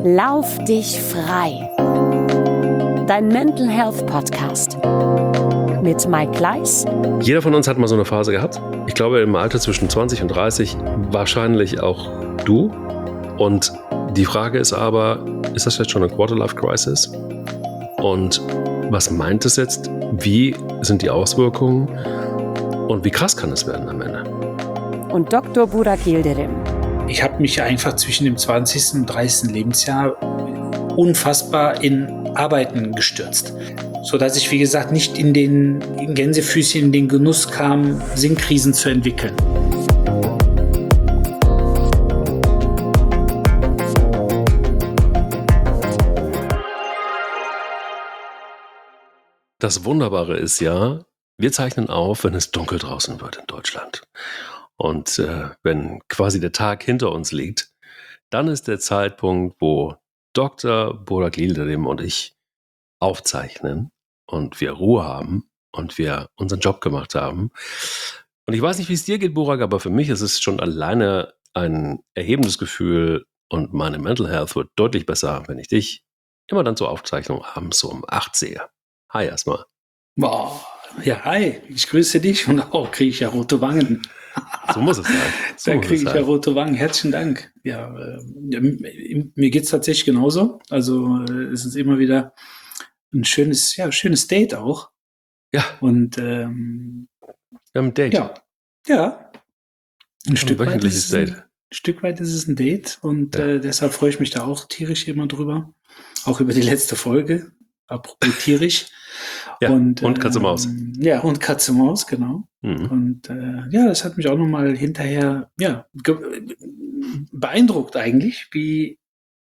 Lauf dich frei. Dein Mental Health Podcast mit Mike Kleiss. Jeder von uns hat mal so eine Phase gehabt. Ich glaube, im Alter zwischen 20 und 30 wahrscheinlich auch du. Und die Frage ist aber, ist das jetzt schon eine Quarter-Life-Crisis? Und was meint es jetzt? Wie sind die Auswirkungen? Und wie krass kann es werden am Ende? Und Dr. Burak Yildirim. Ich habe mich einfach zwischen dem 20. und 30. Lebensjahr unfassbar in Arbeiten gestürzt, sodass ich, wie gesagt, nicht in Gänsefüßchen in den Genuss kam, Sinnkrisen zu entwickeln. Das Wunderbare ist ja, wir zeichnen auf, wenn es dunkel draußen wird in Deutschland. Und wenn quasi der Tag hinter uns liegt, dann ist der Zeitpunkt, wo Dr. Burak Yildirim und ich aufzeichnen und wir Ruhe haben und wir unseren Job gemacht haben. Und ich weiß nicht, wie es dir geht, Burak, aber für mich ist es schon alleine ein erhebendes Gefühl und meine Mental Health wird deutlich besser, wenn ich dich immer dann zur Aufzeichnung abends so um 8 sehe. Hi erstmal. Boah, ja, hi, ich grüße dich und auch kriege ich ja rote Wangen. So muss es sein. Da kriege ich ja rote Wangen. Herzlichen Dank. Ja, mir geht es tatsächlich genauso. Also es ist immer wieder ein schönes Date auch. Ja. Und wir haben ein Date. Ja. Ein Stück weit wöchentliches Date. Ein Stück weit ist es ein Date und deshalb freue ich mich da auch tierisch immer drüber. Auch über die letzte Folge. Apropos tierisch. Ja, und Katze Maus. Ja, und Katze Maus, genau. Mhm. Und das hat mich auch nochmal hinterher beeindruckt eigentlich, wie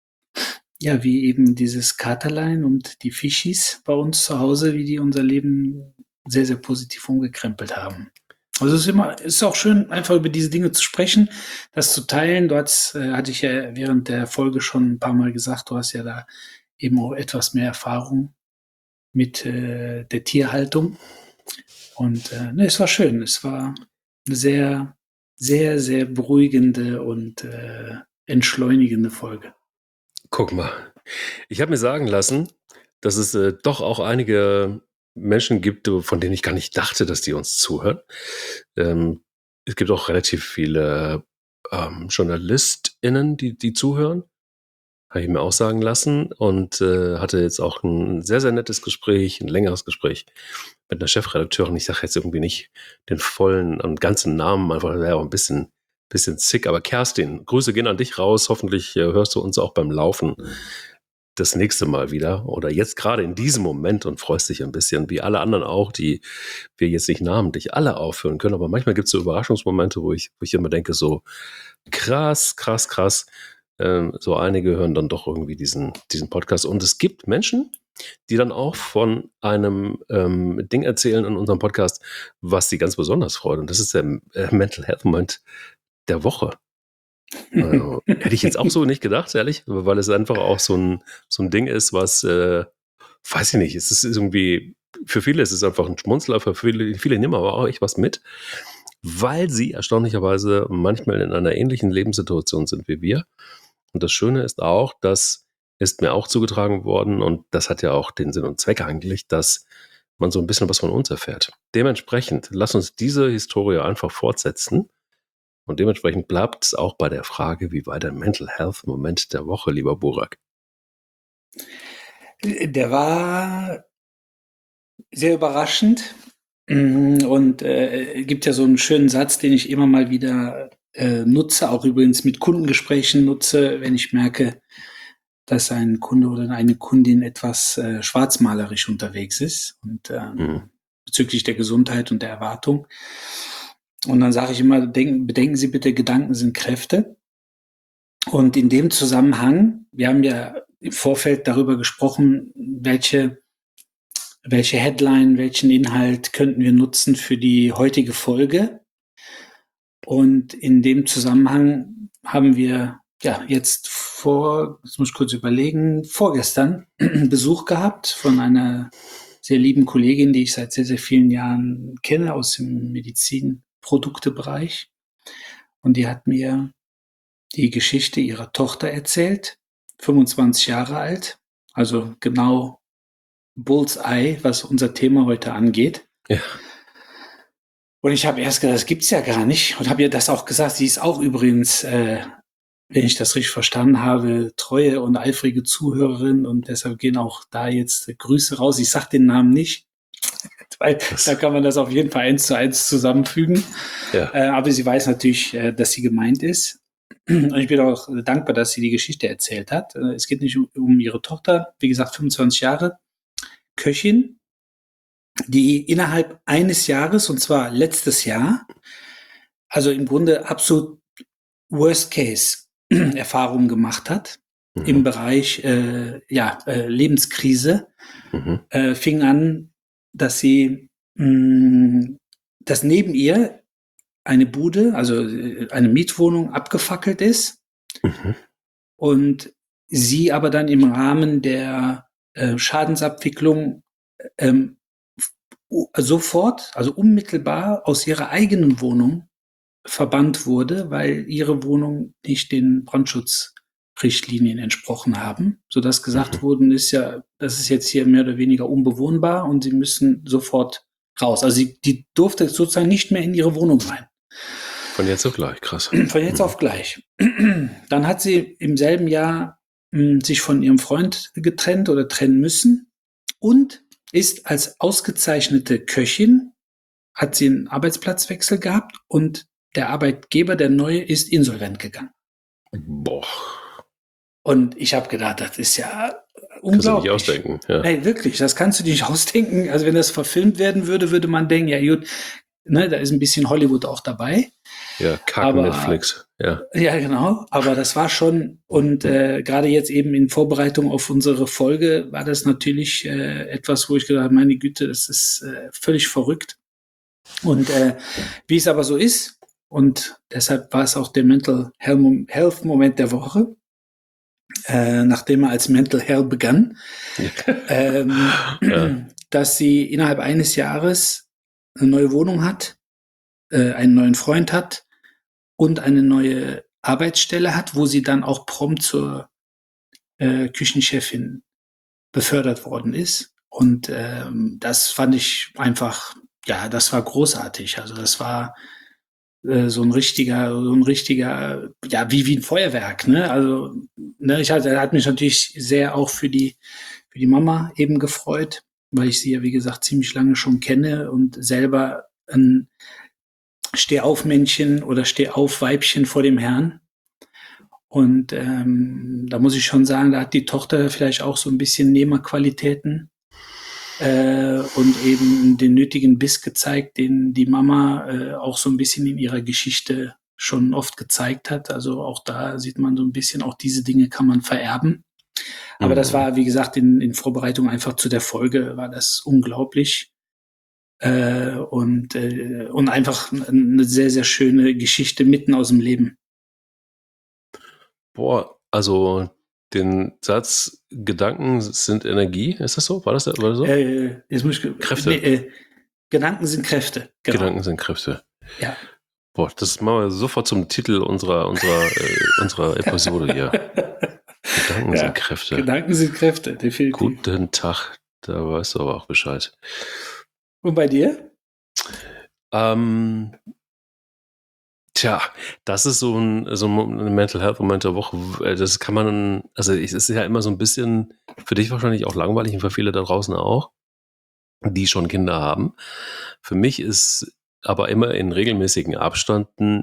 eben dieses Katerlein und die Fischis bei uns zu Hause, wie die unser Leben sehr, sehr positiv umgekrempelt haben. Also es ist auch schön, einfach über diese Dinge zu sprechen, das zu teilen. Dort hatte ich ja während der Folge schon ein paar Mal gesagt, du hast ja da eben auch etwas mehr Erfahrung mit der Tierhaltung. Und es war schön. Es war eine sehr, sehr, sehr beruhigende und entschleunigende Folge. Guck mal, ich habe mir sagen lassen, dass es doch auch einige Menschen gibt, von denen ich gar nicht dachte, dass die uns zuhören. Es gibt auch relativ viele JournalistInnen, die zuhören. Habe ich mir auch sagen lassen und hatte jetzt auch ein sehr, sehr nettes Gespräch, ein längeres Gespräch mit einer Chefredakteurin. Ich sage jetzt irgendwie nicht den vollen und ganzen Namen, einfach wäre auch ein bisschen zick. Aber Kerstin, Grüße gehen an dich raus. Hoffentlich hörst du uns auch beim Laufen das nächste Mal wieder oder jetzt gerade in diesem Moment und freust dich ein bisschen, wie alle anderen auch, die wir jetzt nicht namentlich alle aufführen können. Aber manchmal gibt es so Überraschungsmomente, wo ich immer denke, so krass. So einige hören dann doch irgendwie diesen Podcast. Und es gibt Menschen, die dann auch von einem Ding erzählen in unserem Podcast, was sie ganz besonders freut. Und das ist der Mental Health Moment der Woche. Hätte ich jetzt auch so nicht gedacht, ehrlich, weil es einfach auch so ein Ding ist, was, weiß ich nicht, es ist irgendwie, für viele ist es einfach ein Schmunzler, für viele nehmen aber auch echt was mit, weil sie erstaunlicherweise manchmal in einer ähnlichen Lebenssituation sind wie wir. Und das Schöne ist auch, das ist mir auch zugetragen worden und das hat ja auch den Sinn und Zweck eigentlich, dass man so ein bisschen was von uns erfährt. Dementsprechend, lass uns diese Historie einfach fortsetzen und dementsprechend bleibt es auch bei der Frage, wie war der Mental Health Moment der Woche, lieber Burak? Der war sehr überraschend und gibt ja so einen schönen Satz, den ich immer mal wieder nutze, auch übrigens mit Kundengesprächen nutze, wenn ich merke, dass ein Kunde oder eine Kundin etwas schwarzmalerisch unterwegs ist und bezüglich der Gesundheit und der Erwartung. Und dann sage ich immer, bedenken Sie bitte, Gedanken sind Kräfte. Und in dem Zusammenhang, wir haben ja im Vorfeld darüber gesprochen, welche Headline, welchen Inhalt könnten wir nutzen für die heutige Folge. Und in dem Zusammenhang haben wir jetzt muss ich kurz überlegen, vorgestern Besuch gehabt von einer sehr lieben Kollegin, die ich seit sehr, sehr vielen Jahren kenne aus dem Medizinproduktebereich. Und die hat mir die Geschichte ihrer Tochter erzählt, 25 Jahre alt, also genau Bullseye, was unser Thema heute angeht. Ja. Und ich habe erst gedacht, das gibt's ja gar nicht. Und habe ihr das auch gesagt. Sie ist auch übrigens, wenn ich das richtig verstanden habe, treue und eifrige Zuhörerin. Und deshalb gehen auch da jetzt Grüße raus. Ich sag den Namen nicht, weil da kann man das auf jeden Fall 1:1 zusammenfügen. Ja. Aber sie weiß natürlich, dass sie gemeint ist. Und ich bin auch dankbar, dass sie die Geschichte erzählt hat. Es geht nicht um ihre Tochter, wie gesagt, 25 Jahre, Köchin, die innerhalb eines Jahres, und zwar letztes Jahr, also im Grunde absolut Worst-Case-Erfahrungen gemacht hat im Bereich Lebenskrise. Fing an, dass sie, dass neben ihr eine Bude, also eine Mietwohnung abgefackelt ist und sie aber dann im Rahmen der Schadensabwicklung sofort, also unmittelbar aus ihrer eigenen Wohnung verbannt wurde, weil ihre Wohnung nicht den Brandschutzrichtlinien entsprochen haben, sodass gesagt worden ist, ja, das ist jetzt hier mehr oder weniger unbewohnbar und sie müssen sofort raus. Also die durfte sozusagen nicht mehr in ihre Wohnung rein. Von jetzt auf gleich, krass. Von jetzt auf gleich. Dann hat sie im selben Jahr sich von ihrem Freund getrennt oder trennen müssen und ist als ausgezeichnete Köchin, hat sie einen Arbeitsplatzwechsel gehabt und der Arbeitgeber, der neue, ist insolvent gegangen. Boah. Und ich habe gedacht, das ist ja unglaublich. Kannst du nicht ausdenken. Ja. Hey, wirklich, das kannst du nicht ausdenken. Also wenn das verfilmt werden würde, würde man denken, ja gut, ne, da ist ein bisschen Hollywood auch dabei. Ja, kacken Netflix. Ja. Ja, genau. Aber das war schon, und gerade jetzt eben in Vorbereitung auf unsere Folge war das natürlich etwas, wo ich gedacht habe, meine Güte, das ist völlig verrückt. Und wie es aber so ist, und deshalb war es auch der Mental Health Moment der Woche, nachdem er als Mental Health begann, dass sie innerhalb eines Jahres eine neue Wohnung hat, einen neuen Freund hat und eine neue Arbeitsstelle hat, wo sie dann auch prompt zur Küchenchefin befördert worden ist. Und das fand ich einfach, ja, das war großartig. Also das war so ein richtiger, ja, wie ein Feuerwerk, ne? Also, ne, er hat mich natürlich sehr auch für die Mama eben gefreut, weil ich sie ja, wie gesagt, ziemlich lange schon kenne und selber ein Steh-auf-Männchen oder Steh-auf-Weibchen vor dem Herrn. Und da muss ich schon sagen, da hat die Tochter vielleicht auch so ein bisschen Nehmerqualitäten und eben den nötigen Biss gezeigt, den die Mama auch so ein bisschen in ihrer Geschichte schon oft gezeigt hat. Also auch da sieht man so ein bisschen, auch diese Dinge kann man vererben. Aber das war, wie gesagt, in Vorbereitung einfach zu der Folge, war das unglaublich. Und einfach eine sehr, sehr schöne Geschichte mitten aus dem Leben. Boah, also den Satz, Gedanken sind Energie, ist das so? War das so? Jetzt muss ich, Kräfte. Gedanken sind Kräfte. Genau. Gedanken sind Kräfte. Ja. Boah, das machen wir sofort zum Titel unserer Episode hier. Gedanken sind Kräfte. Gedanken sind Kräfte, definitiv. Guten Tag, da weißt du aber auch Bescheid. Und bei dir? Tja, das ist so ein Mental Health Moment der Woche. Das kann man, also es ist ja immer so ein bisschen für dich wahrscheinlich auch langweilig und für viele da draußen auch, die schon Kinder haben. Für mich ist aber immer in regelmäßigen Abständen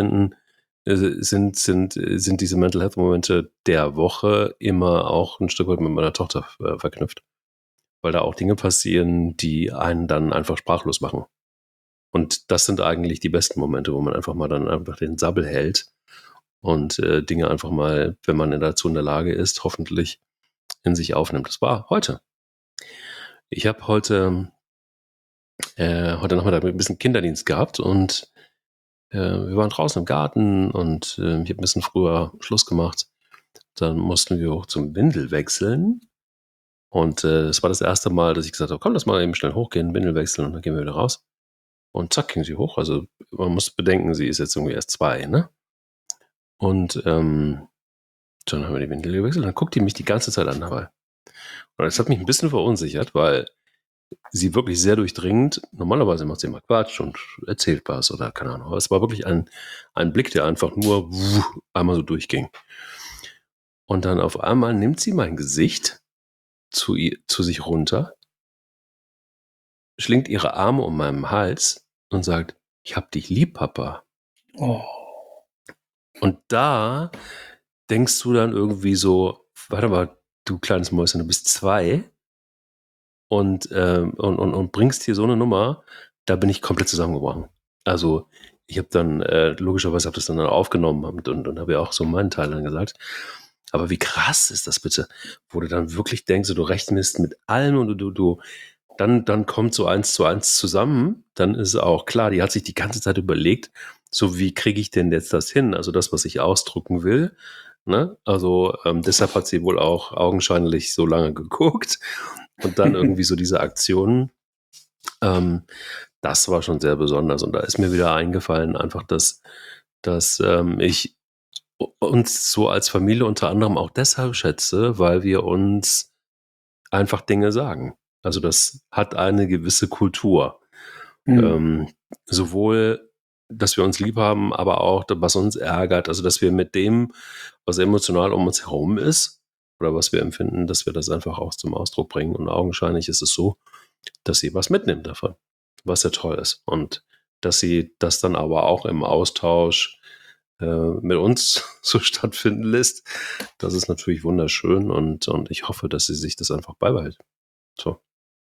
sind diese Mental Health Momente der Woche immer auch ein Stück weit mit meiner Tochter verknüpft. Weil da auch Dinge passieren, die einen dann einfach sprachlos machen. Und das sind eigentlich die besten Momente, wo man einfach mal dann einfach den Sabbel hält und Dinge einfach mal, wenn man dazu in der Lage ist, hoffentlich in sich aufnimmt. Das war heute. Ich habe heute Nachmittag ein bisschen Kinderdienst gehabt und wir waren draußen im Garten und ich habe ein bisschen früher Schluss gemacht. Dann mussten wir hoch zum Windel wechseln. Und es war das erste Mal, dass ich gesagt habe, komm, lass mal eben schnell hochgehen, Windel wechseln und dann gehen wir wieder raus. Und zack, ging sie hoch. Also man muss bedenken, sie ist jetzt irgendwie erst 2, ne? Und Dann haben wir die Windel gewechselt. Dann guckt die mich die ganze Zeit an dabei. Und das hat mich ein bisschen verunsichert, weil sie wirklich sehr durchdringend, normalerweise macht sie immer Quatsch und erzählt was oder keine Ahnung. Aber es war wirklich ein Blick, der einfach nur einmal so durchging. Und dann auf einmal nimmt sie mein Gesicht zu sich runter, schlingt ihre Arme um meinen Hals und sagt, ich hab dich lieb, Papa. Oh. Und da denkst du dann irgendwie so, warte mal, du kleines Mäuschen, du bist 2 und bringst hier so eine Nummer, da bin ich komplett zusammengebrochen. Also ich habe dann, logischerweise habe das dann aufgenommen und habe ja auch so meinen Teil dann gesagt. Aber wie krass ist das bitte, wo du dann wirklich denkst, du rechnest mit allem und dann kommt so 1 zu 1 zusammen, dann ist es auch klar, die hat sich die ganze Zeit überlegt, so wie kriege ich denn jetzt das hin? Also das, was ich ausdrücken will. Ne? Also deshalb hat sie wohl auch augenscheinlich so lange geguckt und dann irgendwie so diese Aktionen. Das war schon sehr besonders und da ist mir wieder eingefallen, einfach, dass ich uns so als Familie unter anderem auch deshalb schätze, weil wir uns einfach Dinge sagen. Also das hat eine gewisse Kultur. Sowohl, dass wir uns lieb haben, aber auch, was uns ärgert, also dass wir mit dem, was emotional um uns herum ist oder was wir empfinden, dass wir das einfach auch zum Ausdruck bringen. Und augenscheinlich ist es so, dass sie was mitnimmt davon, was ja toll ist. Und dass sie das dann aber auch im Austausch mit uns so stattfinden lässt, das ist natürlich wunderschön und ich hoffe, dass sie sich das einfach beibehält. So.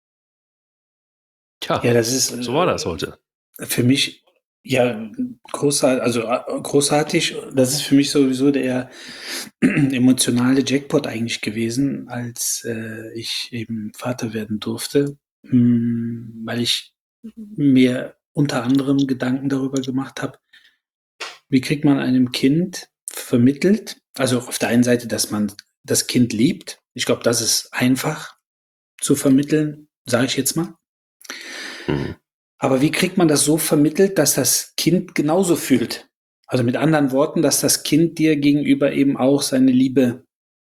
Tja, Ja, das ist so war das heute. für mich ja großartig. Das ist für mich sowieso der emotionale Jackpot eigentlich gewesen, als ich eben Vater werden durfte, weil ich mir unter anderem Gedanken darüber gemacht habe, wie kriegt man einem Kind vermittelt, also auf der einen Seite, dass man das Kind liebt. Ich glaube, das ist einfach zu vermitteln, sage ich jetzt mal. Aber wie kriegt man das so vermittelt, dass das Kind genauso fühlt? Also mit anderen Worten, dass das Kind dir gegenüber eben auch seine Liebe,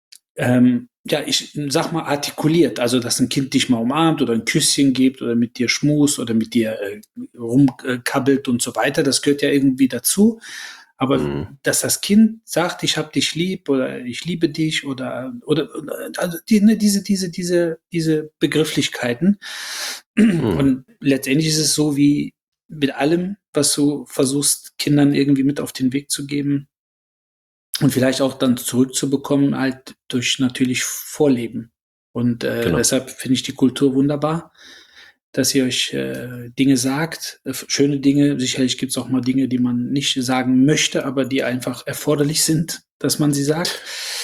ich sag mal, artikuliert. Also dass ein Kind dich mal umarmt oder ein Küsschen gibt oder mit dir schmust oder mit dir rumkabbelt und so weiter. Das gehört ja irgendwie dazu. Aber dass das Kind sagt, ich hab dich lieb oder ich liebe dich oder also diese Begrifflichkeiten. Und letztendlich ist es so wie mit allem, was du versuchst, Kindern irgendwie mit auf den Weg zu geben und vielleicht auch dann zurückzubekommen, halt durch natürlich Vorleben. Und Genau. deshalb finde ich die Kultur wunderbar, dass ihr euch Dinge sagt, schöne Dinge. Sicherlich gibt es auch mal Dinge, die man nicht sagen möchte, aber die einfach erforderlich sind, dass man sie sagt.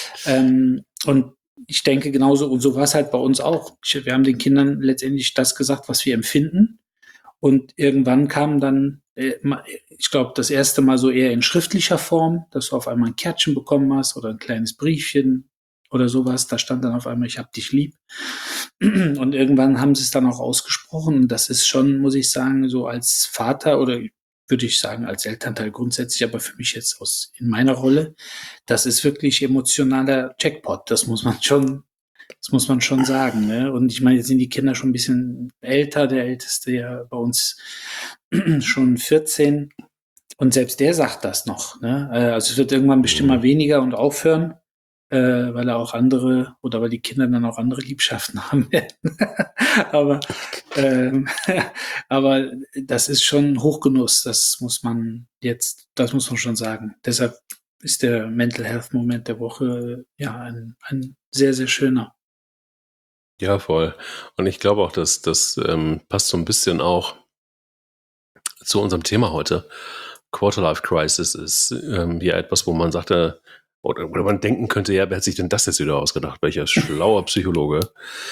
Und ich denke genauso, und so war es halt bei uns auch. Wir haben den Kindern letztendlich das gesagt, was wir empfinden. Und irgendwann kam dann, ich glaube, das erste Mal so eher in schriftlicher Form, dass du auf einmal ein Kärtchen bekommen hast oder ein kleines Briefchen oder sowas. Da stand dann auf einmal, ich hab dich lieb. Und irgendwann haben sie es dann auch ausgesprochen. Und das ist schon, muss ich sagen, so als Vater oder würde ich sagen, als Elternteil grundsätzlich, aber für mich jetzt in meiner Rolle, das ist wirklich emotionaler Jackpot. Das muss man schon sagen. Ne? Und ich meine, jetzt sind die Kinder schon ein bisschen älter. Der Älteste ja bei uns schon 14. Und selbst der sagt das noch. Ne? Also es wird irgendwann bestimmt mal weniger und aufhören, weil er auch andere oder weil die Kinder dann auch andere Liebschaften haben werden. aber das ist schon Hochgenuss. Das muss man schon sagen. Deshalb ist der Mental Health Moment der Woche ja ein sehr, sehr schöner. Ja, voll. Und ich glaube auch, dass das passt so ein bisschen auch zu unserem Thema heute. Quarterlife Crisis ist ja etwas, wo man sagte, oder man denken könnte, ja, wer hat sich denn das jetzt wieder ausgedacht? Welcher schlauer Psychologe?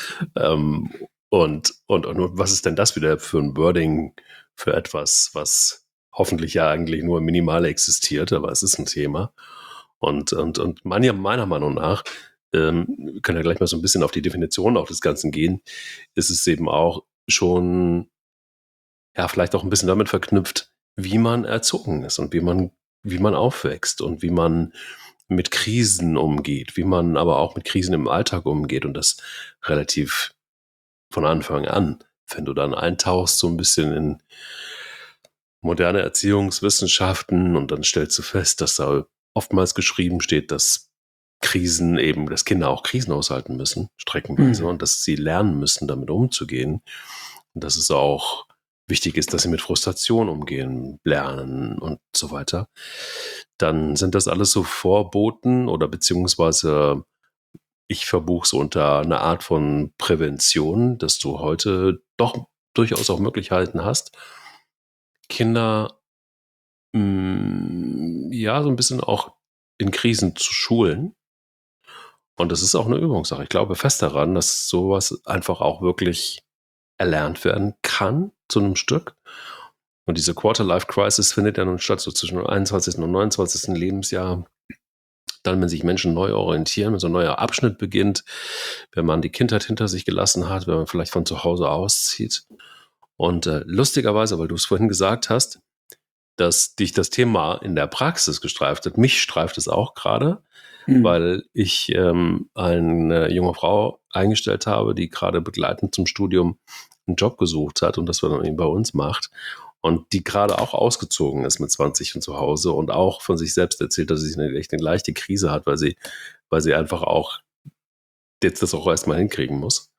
Und was ist denn das wieder für ein Wording für etwas, was hoffentlich ja eigentlich nur minimal existiert, aber es ist ein Thema. Und meiner Meinung nach, wir können ja gleich mal so ein bisschen auf die Definition auch des Ganzen gehen, ist es eben auch schon, ja, vielleicht auch ein bisschen damit verknüpft, wie man erzogen ist und wie man aufwächst und wie man mit Krisen umgeht, wie man aber auch mit Krisen im Alltag umgeht und das relativ von Anfang an. Wenn du dann eintauchst so ein bisschen in moderne Erziehungswissenschaften und dann stellst du fest, dass da oftmals geschrieben steht, dass dass Kinder auch Krisen aushalten müssen, streckenweise, und dass sie lernen müssen, damit umzugehen. Und dass es auch wichtig ist, dass sie mit Frustration umgehen lernen und so weiter. Dann sind das alles so Vorboten oder beziehungsweise ich verbuche es unter einer Art von Prävention, dass du heute doch durchaus auch Möglichkeiten hast, Kinder so ein bisschen auch in Krisen zu schulen. Und das ist auch eine Übungssache. Ich glaube fest daran, dass sowas einfach auch wirklich erlernt werden kann zu einem Stück. Und diese Quarter-Life-Crisis findet ja nun statt, so zwischen dem 21. und 29. Lebensjahr. Dann, wenn sich Menschen neu orientieren, wenn so ein neuer Abschnitt beginnt, wenn man die Kindheit hinter sich gelassen hat, wenn man vielleicht von zu Hause auszieht. Und lustigerweise, weil du es vorhin gesagt hast, dass dich das Thema in der Praxis gestreift hat, mich streift es auch gerade, weil ich eine junge Frau eingestellt habe, die gerade begleitend zum Studium einen Job gesucht hat und das dann eben bei uns macht. Und die gerade auch ausgezogen ist mit 20 und zu Hause und auch von sich selbst erzählt, dass sie echt eine leichte Krise hat, weil sie einfach auch jetzt das auch erstmal hinkriegen muss.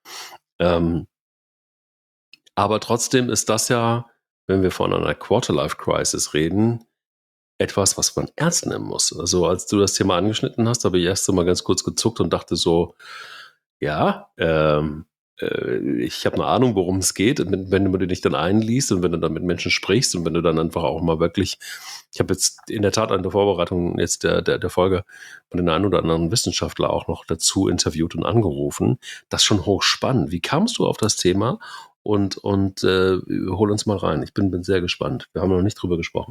Aber trotzdem ist das ja, wenn wir von einer Quarter-Life-Crisis reden, etwas, was man ernst nehmen muss. Also als du das Thema angeschnitten hast, habe ich erst so mal ganz kurz gezuckt und dachte so, ja, ich habe eine Ahnung, worum es geht. Und wenn du dich dann einliest und wenn du dann mit Menschen sprichst und wenn du dann einfach auch mal wirklich, ich habe jetzt in der Tat an der Vorbereitung jetzt der Folge von den einen oder anderen Wissenschaftler auch noch dazu interviewt und angerufen. Das ist schon hochspannend. Wie kamst du auf das Thema? Und hol uns mal rein. Ich bin sehr gespannt. Wir haben noch nicht drüber gesprochen.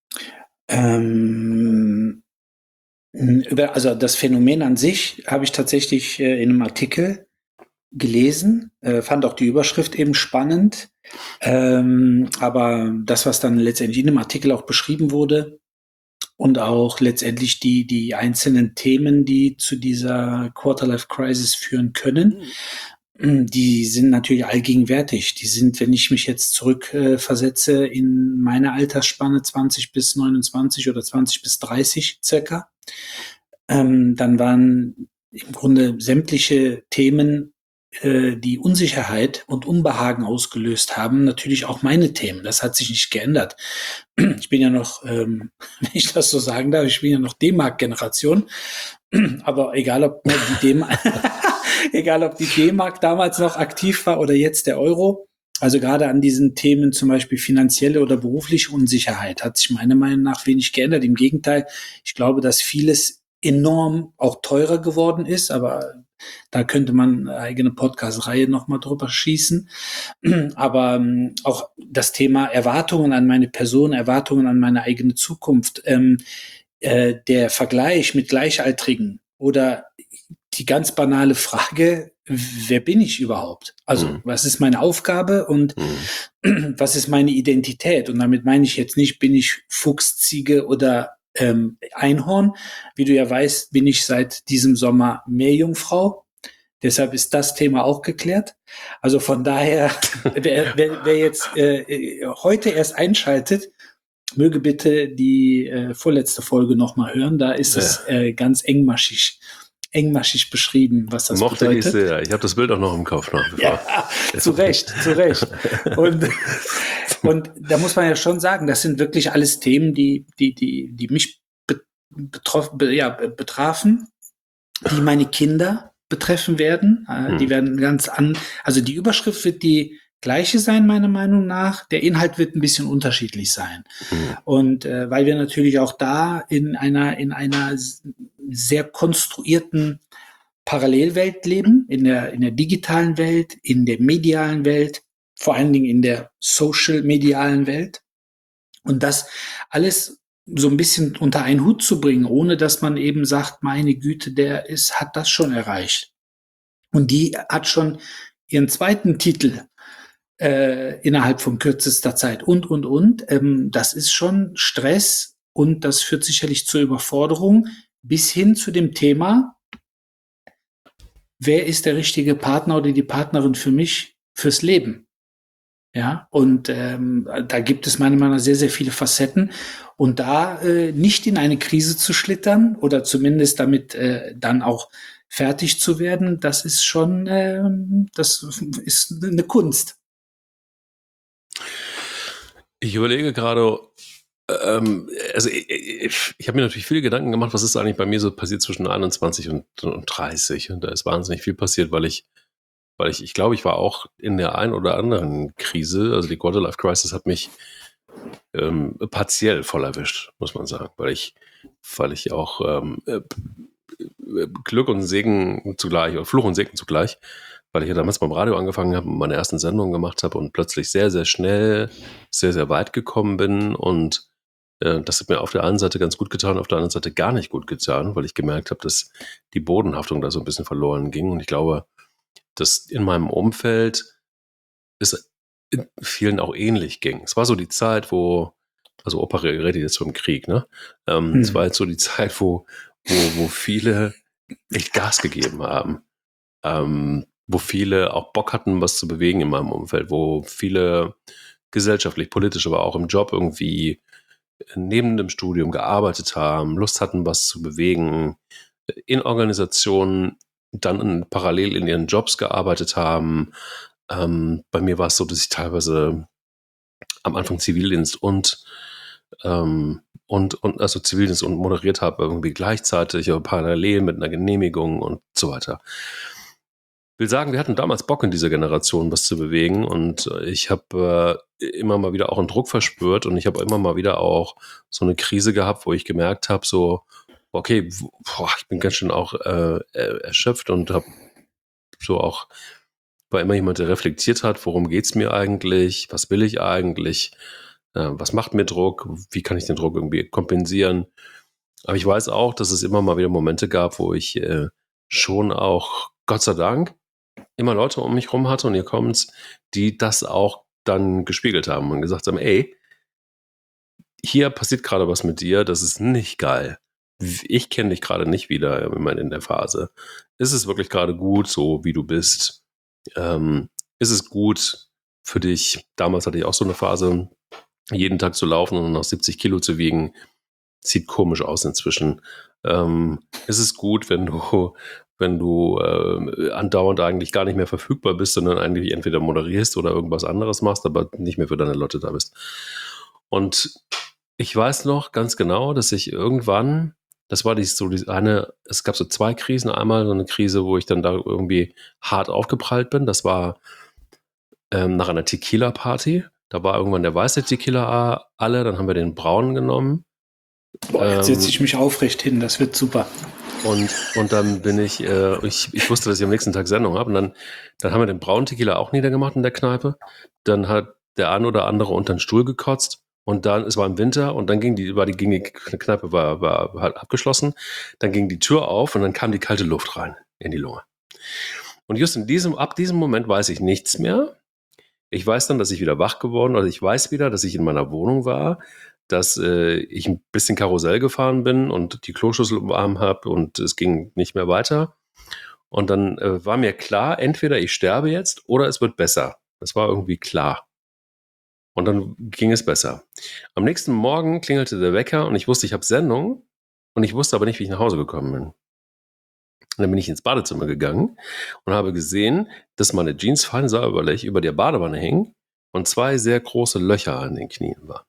Also das Phänomen an sich habe ich tatsächlich in einem Artikel gelesen, fand auch die Überschrift eben spannend, aber das, was dann letztendlich in dem Artikel auch beschrieben wurde und auch letztendlich die einzelnen Themen, die zu dieser Quarter-Life-Crisis führen können, die sind natürlich allgegenwärtig. Die sind, wenn ich mich jetzt zurückversetze in meine Altersspanne 20 bis 29 oder 20 bis 30 circa, dann waren im Grunde sämtliche Themen, die Unsicherheit und Unbehagen ausgelöst haben, natürlich auch meine Themen. Das hat sich nicht geändert. Ich bin ja noch, wenn ich das so sagen darf, ich bin ja noch D-Mark-Generation. Aber egal, ob die D-Mark damals noch aktiv war oder jetzt der Euro, also gerade an diesen Themen zum Beispiel finanzielle oder berufliche Unsicherheit hat sich meiner Meinung nach wenig geändert. Im Gegenteil, ich glaube, dass vieles enorm auch teurer geworden ist, aber da könnte man eine eigene Podcast-Reihe nochmal drüber schießen. Aber auch das Thema Erwartungen an meine Person, Erwartungen an meine eigene Zukunft, der Vergleich mit Gleichaltrigen oder die ganz banale Frage, wer bin ich überhaupt? Also was ist meine Aufgabe und was ist meine Identität? Und damit meine ich jetzt nicht, bin ich Fuchs, Ziege oder Einhorn. Wie du ja weißt, bin ich seit diesem Sommer Meerjungfrau. Deshalb ist das Thema auch geklärt. Also von daher, wer jetzt heute erst einschaltet, möge bitte die vorletzte Folge nochmal hören. Da ist es ganz engmaschig beschrieben, was das Mochte bedeutet. Ich sehr. Ich habe das Bild auch noch im Kopf. Ja, zu Recht. Und da muss man ja schon sagen, das sind wirklich alles Themen, die mich betrafen, die meine Kinder betreffen werden. Die werden also die Überschrift wird die gleiche sein, meiner Meinung nach. Der Inhalt wird ein bisschen unterschiedlich sein. Und weil wir natürlich auch da in einer sehr konstruierten Parallelwelt leben, in der digitalen Welt, in der medialen Welt, vor allen Dingen in der social-medialen Welt. Und das alles so ein bisschen unter einen Hut zu bringen, ohne dass man eben sagt, meine Güte, hat das schon erreicht. Und die hat schon ihren zweiten Titel innerhalb von kürzester Zeit und. Das ist schon Stress und das führt sicherlich zur Überforderung. bis hin zu dem Thema, wer ist der richtige Partner oder die Partnerin für mich fürs Leben? Ja, und da gibt es meiner Meinung nach sehr, sehr viele Facetten. Und da nicht in eine Krise zu schlittern oder zumindest damit dann auch fertig zu werden, das ist schon, das ist eine Kunst. Ich überlege gerade, also ich habe mir natürlich viele Gedanken gemacht, was ist eigentlich bei mir so passiert zwischen 21 und 30. Und da ist wahnsinnig viel passiert, weil ich glaube, ich war auch in der einen oder anderen Krise. Also die Quarter-Life-Crisis hat mich partiell voll erwischt, muss man sagen, weil ich auch Glück und Segen zugleich, oder Fluch und Segen zugleich, weil ich ja damals beim Radio angefangen habe und meine ersten Sendungen gemacht habe und plötzlich sehr, sehr schnell, sehr, sehr weit gekommen bin. Und das hat mir auf der einen Seite ganz gut getan, auf der anderen Seite gar nicht gut getan, weil ich gemerkt habe, dass die Bodenhaftung da so ein bisschen verloren ging. Und ich glaube, dass in meinem Umfeld es in vielen auch ähnlich ging. Es war so die Zeit, also Opa redet jetzt vom Krieg, ne? Es war jetzt so die Zeit, wo viele echt Gas gegeben haben. Wo viele auch Bock hatten, was zu bewegen in meinem Umfeld, wo viele gesellschaftlich, politisch, aber auch im Job irgendwie neben dem Studium gearbeitet haben, Lust hatten, was zu bewegen, in Organisationen dann parallel in ihren Jobs gearbeitet haben. Bei mir war es so, dass ich teilweise am Anfang Zivildienst und also Zivildienst und moderiert habe irgendwie gleichzeitig, aber parallel mit einer Genehmigung und so weiter. Ich will sagen, wir hatten damals Bock in dieser Generation, was zu bewegen, und ich habe immer mal wieder auch einen Druck verspürt und ich habe immer mal wieder auch so eine Krise gehabt, wo ich gemerkt habe, so, okay, ich bin ganz schön auch erschöpft und habe so auch, war immer jemand, der reflektiert hat, worum geht's mir eigentlich, was will ich eigentlich, was macht mir Druck, wie kann ich den Druck irgendwie kompensieren. Aber ich weiß auch, dass es immer mal wieder Momente gab, wo ich schon auch, Gott sei Dank, immer Leute um mich rum hatte, und hier kommt's, die das auch dann gespiegelt haben und gesagt haben, ey, hier passiert gerade was mit dir, das ist nicht geil. Ich kenne dich gerade nicht wieder in der Phase. Ist es wirklich gerade gut, so wie du bist? Ist es gut für dich? Damals hatte ich auch so eine Phase, jeden Tag zu laufen und noch 70 Kilo zu wiegen. Sieht komisch aus inzwischen. Ist es gut, wenn du andauernd eigentlich gar nicht mehr verfügbar bist, sondern eigentlich entweder moderierst oder irgendwas anderes machst, aber nicht mehr für deine Leute da bist? Und ich weiß noch ganz genau, dass ich irgendwann, das war es gab so zwei Krisen. Einmal so eine Krise, wo ich dann da irgendwie hart aufgeprallt bin. Das war nach einer Tequila-Party. Da war irgendwann der weiße Tequila alle, dann haben wir den braunen genommen. Boah, jetzt setze ich mich aufrecht hin, das wird super. Und dann bin ich wusste, dass ich am nächsten Tag Sendung habe, und dann haben wir den braunen Tequila auch niedergemacht in der Kneipe. Dann hat der ein oder andere unter den Stuhl gekotzt, und dann, es war im Winter, und dann ging die Kneipe war halt abgeschlossen, dann ging die Tür auf und dann kam die kalte Luft rein in die Lunge. Und just ab diesem Moment weiß ich nichts mehr. Ich weiß dann, dass ich wieder wach geworden bin, also ich weiß wieder, dass ich in meiner Wohnung war, dass ich ein bisschen Karussell gefahren bin und die Kloschüssel im Arm habe und es ging nicht mehr weiter. Und dann war mir klar, entweder ich sterbe jetzt oder es wird besser. Das war irgendwie klar. Und dann ging es besser. Am nächsten Morgen klingelte der Wecker und ich wusste, ich habe Sendung, und ich wusste aber nicht, wie ich nach Hause gekommen bin. Und dann bin ich ins Badezimmer gegangen und habe gesehen, dass meine Jeans fein säuberlich über der Badewanne hingen und zwei sehr große Löcher an den Knien waren.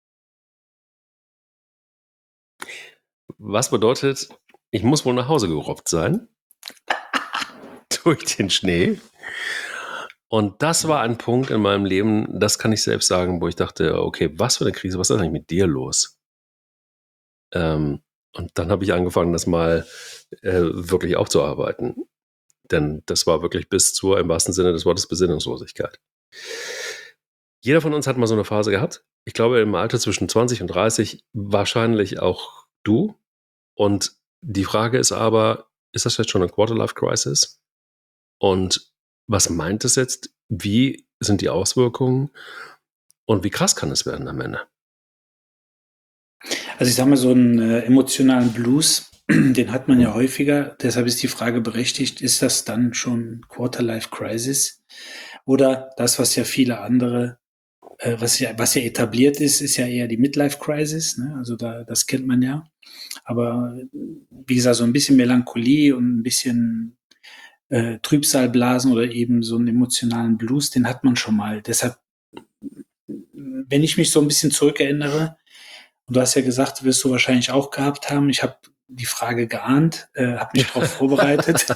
Was bedeutet, ich muss wohl nach Hause gerobbt sein durch den Schnee. Und das war ein Punkt in meinem Leben, das kann ich selbst sagen, wo ich dachte, okay, was für eine Krise, was ist eigentlich mit dir los? Und dann habe ich angefangen, das mal wirklich aufzuarbeiten. Denn das war wirklich bis zur, im wahrsten Sinne des Wortes, Besinnungslosigkeit. Jeder von uns hat mal so eine Phase gehabt. Ich glaube, im Alter zwischen 20 und 30 wahrscheinlich auch du. Und die Frage ist aber, ist das jetzt schon eine Quarter-Life-Crisis? Und was meint es jetzt? Wie sind die Auswirkungen? Und wie krass kann es werden am Ende? Also ich sage mal, so einen emotionalen Blues, den hat man ja häufiger. Deshalb ist die Frage berechtigt, ist das dann schon Quarter-Life-Crisis? Oder das, was ja viele andere, was ja etabliert ist, ist ja eher die Midlife-Crisis. Ne? Also das kennt man ja. Aber wie gesagt, so ein bisschen Melancholie und ein bisschen Trübsalblasen oder eben so einen emotionalen Blues, den hat man schon mal. Deshalb, wenn ich mich so ein bisschen zurückerinnere, und du hast ja gesagt, wirst du wahrscheinlich auch gehabt haben, ich habe die Frage geahnt, habe mich darauf vorbereitet,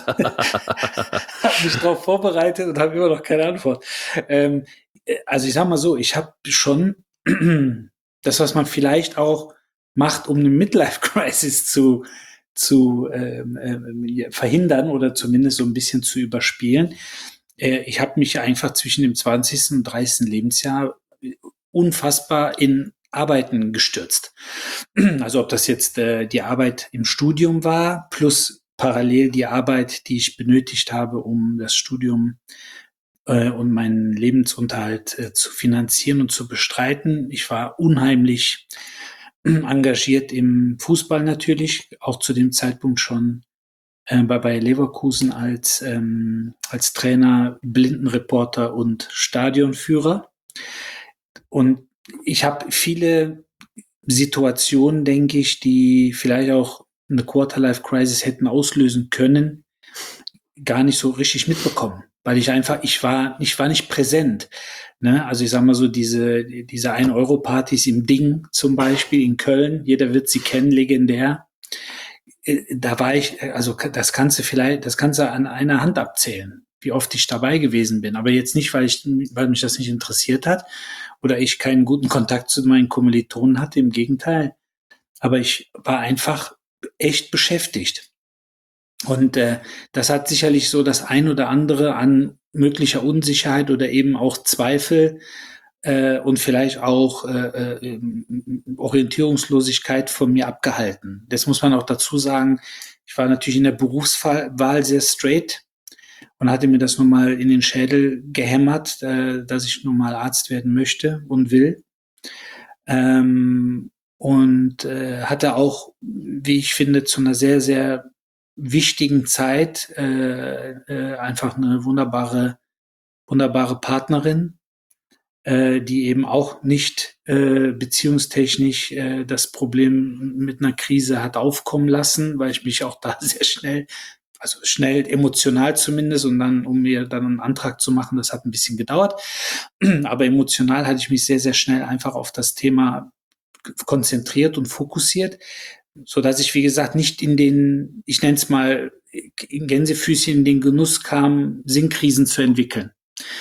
und habe immer noch keine Antwort. Also ich sag mal so, ich habe schon das, was man vielleicht auch macht, um eine Midlife-Crisis zu verhindern oder zumindest so ein bisschen zu überspielen. Ich habe mich einfach zwischen dem 20. und 30. Lebensjahr unfassbar in Arbeiten gestürzt. Also ob das jetzt die Arbeit im Studium war, plus parallel die Arbeit, die ich benötigt habe, um das Studium und meinen Lebensunterhalt zu finanzieren und zu bestreiten. Ich war unheimlich engagiert im Fußball natürlich, auch zu dem Zeitpunkt schon bei Bayer Leverkusen als Trainer, Blindenreporter und Stadionführer. Und ich habe viele Situationen, denke ich, die vielleicht auch eine Quarter-Life-Crisis hätten auslösen können, gar nicht so richtig mitbekommen, weil ich war nicht präsent. Ne? Also ich sag mal so, diese 1-Euro-Partys im Ding zum Beispiel in Köln, jeder wird sie kennen, legendär. Da war ich, also das kannst du an einer Hand abzählen, wie oft ich dabei gewesen bin. Aber jetzt nicht, weil mich das nicht interessiert hat oder ich keinen guten Kontakt zu meinen Kommilitonen hatte, im Gegenteil. Aber ich war einfach echt beschäftigt. Und das hat sicherlich so das ein oder andere an möglicher Unsicherheit oder eben auch Zweifel und vielleicht auch Orientierungslosigkeit von mir abgehalten. Das muss man auch dazu sagen. Ich war natürlich in der Berufswahl sehr straight und hatte mir das nun mal in den Schädel gehämmert, dass ich nun mal Arzt werden möchte und will. Und hatte auch, wie ich finde, zu einer sehr, sehr wichtigen Zeit einfach eine wunderbare Partnerin, die eben auch nicht beziehungstechnisch das Problem mit einer Krise hat aufkommen lassen, weil ich mich auch da sehr schnell emotional zumindest, und dann, um mir dann einen Antrag zu machen, das hat ein bisschen gedauert. Aber emotional hatte ich mich sehr, sehr schnell einfach auf das Thema konzentriert und fokussiert, so dass ich, wie gesagt, nicht in den, ich nenne es mal, in Gänsefüßchen in den Genuss kam, Sinnkrisen zu entwickeln.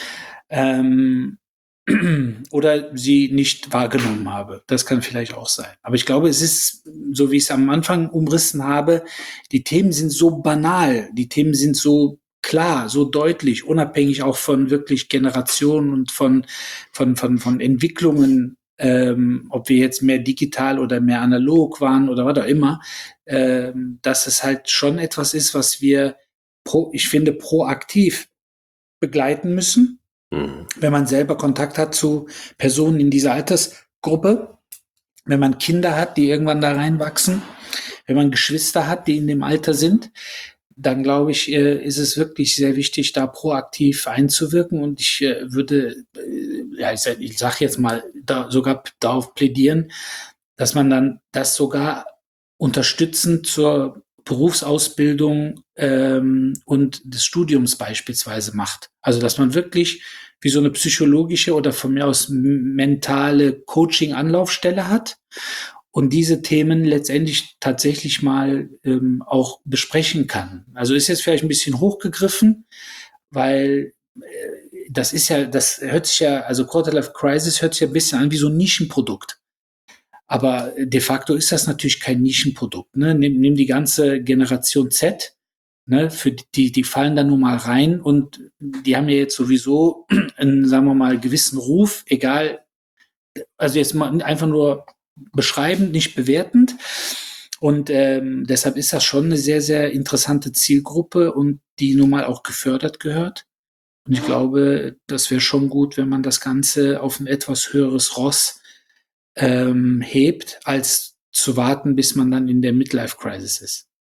Oder sie nicht wahrgenommen habe. Das kann vielleicht auch sein. Aber ich glaube, es ist, so wie ich es am Anfang umrissen habe, die Themen sind so banal, die Themen sind so klar, so deutlich, unabhängig auch von wirklich Generationen und von Entwicklungen, ob wir jetzt mehr digital oder mehr analog waren oder was auch immer, dass es halt schon etwas ist, was wir, ich finde, proaktiv begleiten müssen. Wenn man selber Kontakt hat zu Personen in dieser Altersgruppe, wenn man Kinder hat, die irgendwann da reinwachsen, wenn man Geschwister hat, die in dem Alter sind, dann glaube ich, ist es wirklich sehr wichtig, da proaktiv einzuwirken. Und ich würde, ich sage jetzt mal, sogar darauf plädieren, dass man dann das sogar unterstützend zur Berufsausbildung und des Studiums beispielsweise macht. Also dass man wirklich wie so eine psychologische oder von mir aus mentale Coaching-Anlaufstelle hat und diese Themen letztendlich tatsächlich mal auch besprechen kann. Also ist jetzt vielleicht ein bisschen hochgegriffen, weil das hört sich ja, also Quarter-Life Crisis hört sich ja ein bisschen an wie so ein Nischenprodukt. Aber de facto ist das natürlich kein Nischenprodukt. Ne? Nimm die ganze Generation Z, ne? Für die fallen da nun mal rein und die haben ja jetzt sowieso einen, sagen wir mal, gewissen Ruf, egal, also jetzt mal einfach nur beschreibend, nicht bewertend. Und deshalb ist das schon eine sehr, sehr interessante Zielgruppe und die nun mal auch gefördert gehört. Und ich glaube, das wäre schon gut, wenn man das Ganze auf ein etwas höheres Ross hebt, als zu warten, bis man dann in der Midlife-Crisis ist.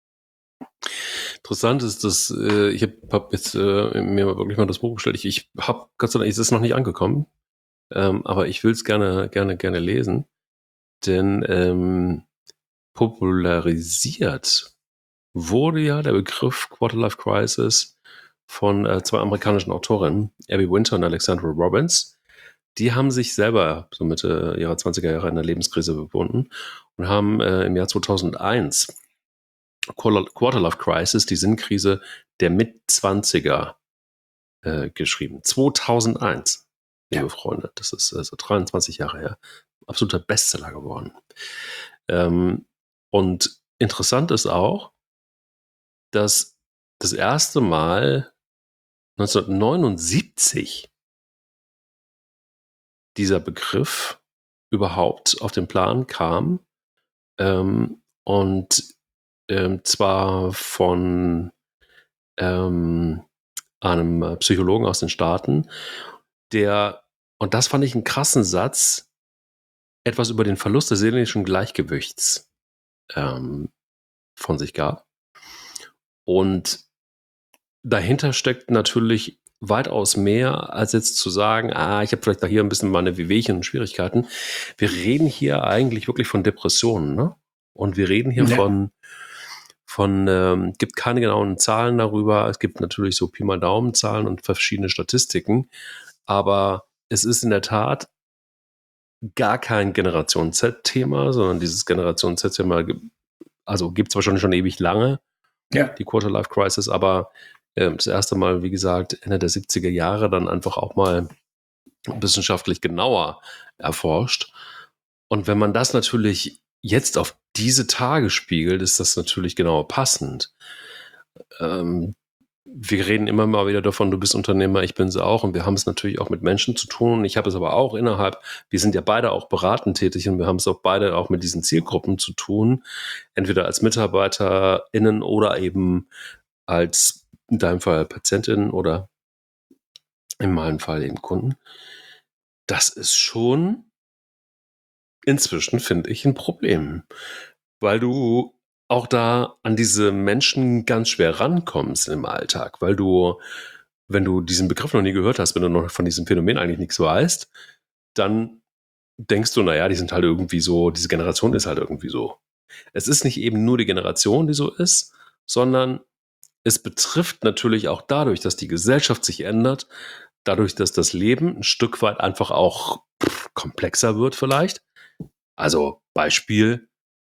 Interessant ist, dass ich hab jetzt mir wirklich mal das Buch bestellt. Ich habe, Gott sei Dank, es ist noch nicht angekommen, aber ich will es gerne lesen, denn popularisiert wurde ja der Begriff Quarter-Life Crisis von zwei amerikanischen Autorinnen, Abby Winter und Alexandra Robbins. Die haben sich selber so Mitte ihrer 20er Jahre in der Lebenskrise befunden und haben im Jahr 2001 Quarter-Life Crisis, die Sinnkrise der Mitzwanziger, geschrieben. 2001, liebe Freunde. Das ist also 23 Jahre her. Absoluter Bestseller geworden. Und interessant ist auch, dass das erste Mal 1979 dieser Begriff überhaupt auf den Plan kam, und zwar von einem Psychologen aus den Staaten, der, und das fand ich einen krassen Satz, etwas über den Verlust des seelischen Gleichgewichts von sich gab. Und dahinter steckt natürlich weitaus mehr, als jetzt zu sagen, ich habe vielleicht da hier ein bisschen meine Wehwehchen und Schwierigkeiten. Wir reden hier eigentlich wirklich von Depressionen, ne? Und wir reden hier gibt keine genauen Zahlen darüber. Es gibt natürlich so Pi mal Daumen Zahlen und verschiedene Statistiken. Aber es ist in der Tat gar kein Generation Z-Thema, sondern dieses Generation Z-Thema, also gibt es wahrscheinlich schon ewig lange, die Quarter-Life Crisis, aber das erste Mal, wie gesagt, Ende der 70er Jahre dann einfach auch mal wissenschaftlich genauer erforscht. Und wenn man das natürlich jetzt auf diese Tage spiegelt, ist das natürlich genau passend. Wir reden immer mal wieder davon, du bist Unternehmer, ich bin es auch, und wir haben es natürlich auch mit Menschen zu tun. Ich habe es aber auch wir sind ja beide auch beratend tätig und wir haben es auch beide auch mit diesen Zielgruppen zu tun, entweder als MitarbeiterInnen oder eben als, in deinem Fall PatientInnen oder in meinem Fall eben Kunden. Das ist schon inzwischen, finde ich, ein Problem, weil du auch da an diese Menschen ganz schwer rankommst im Alltag, weil du, wenn du diesen Begriff noch nie gehört hast, wenn du noch von diesem Phänomen eigentlich nichts weißt, dann denkst du, naja, die sind halt irgendwie so, diese Generation ist halt irgendwie so. Es ist nicht eben nur die Generation, die so ist, sondern es betrifft natürlich auch dadurch, dass die Gesellschaft sich ändert, dadurch, dass das Leben ein Stück weit einfach auch komplexer wird vielleicht. Also Beispiel,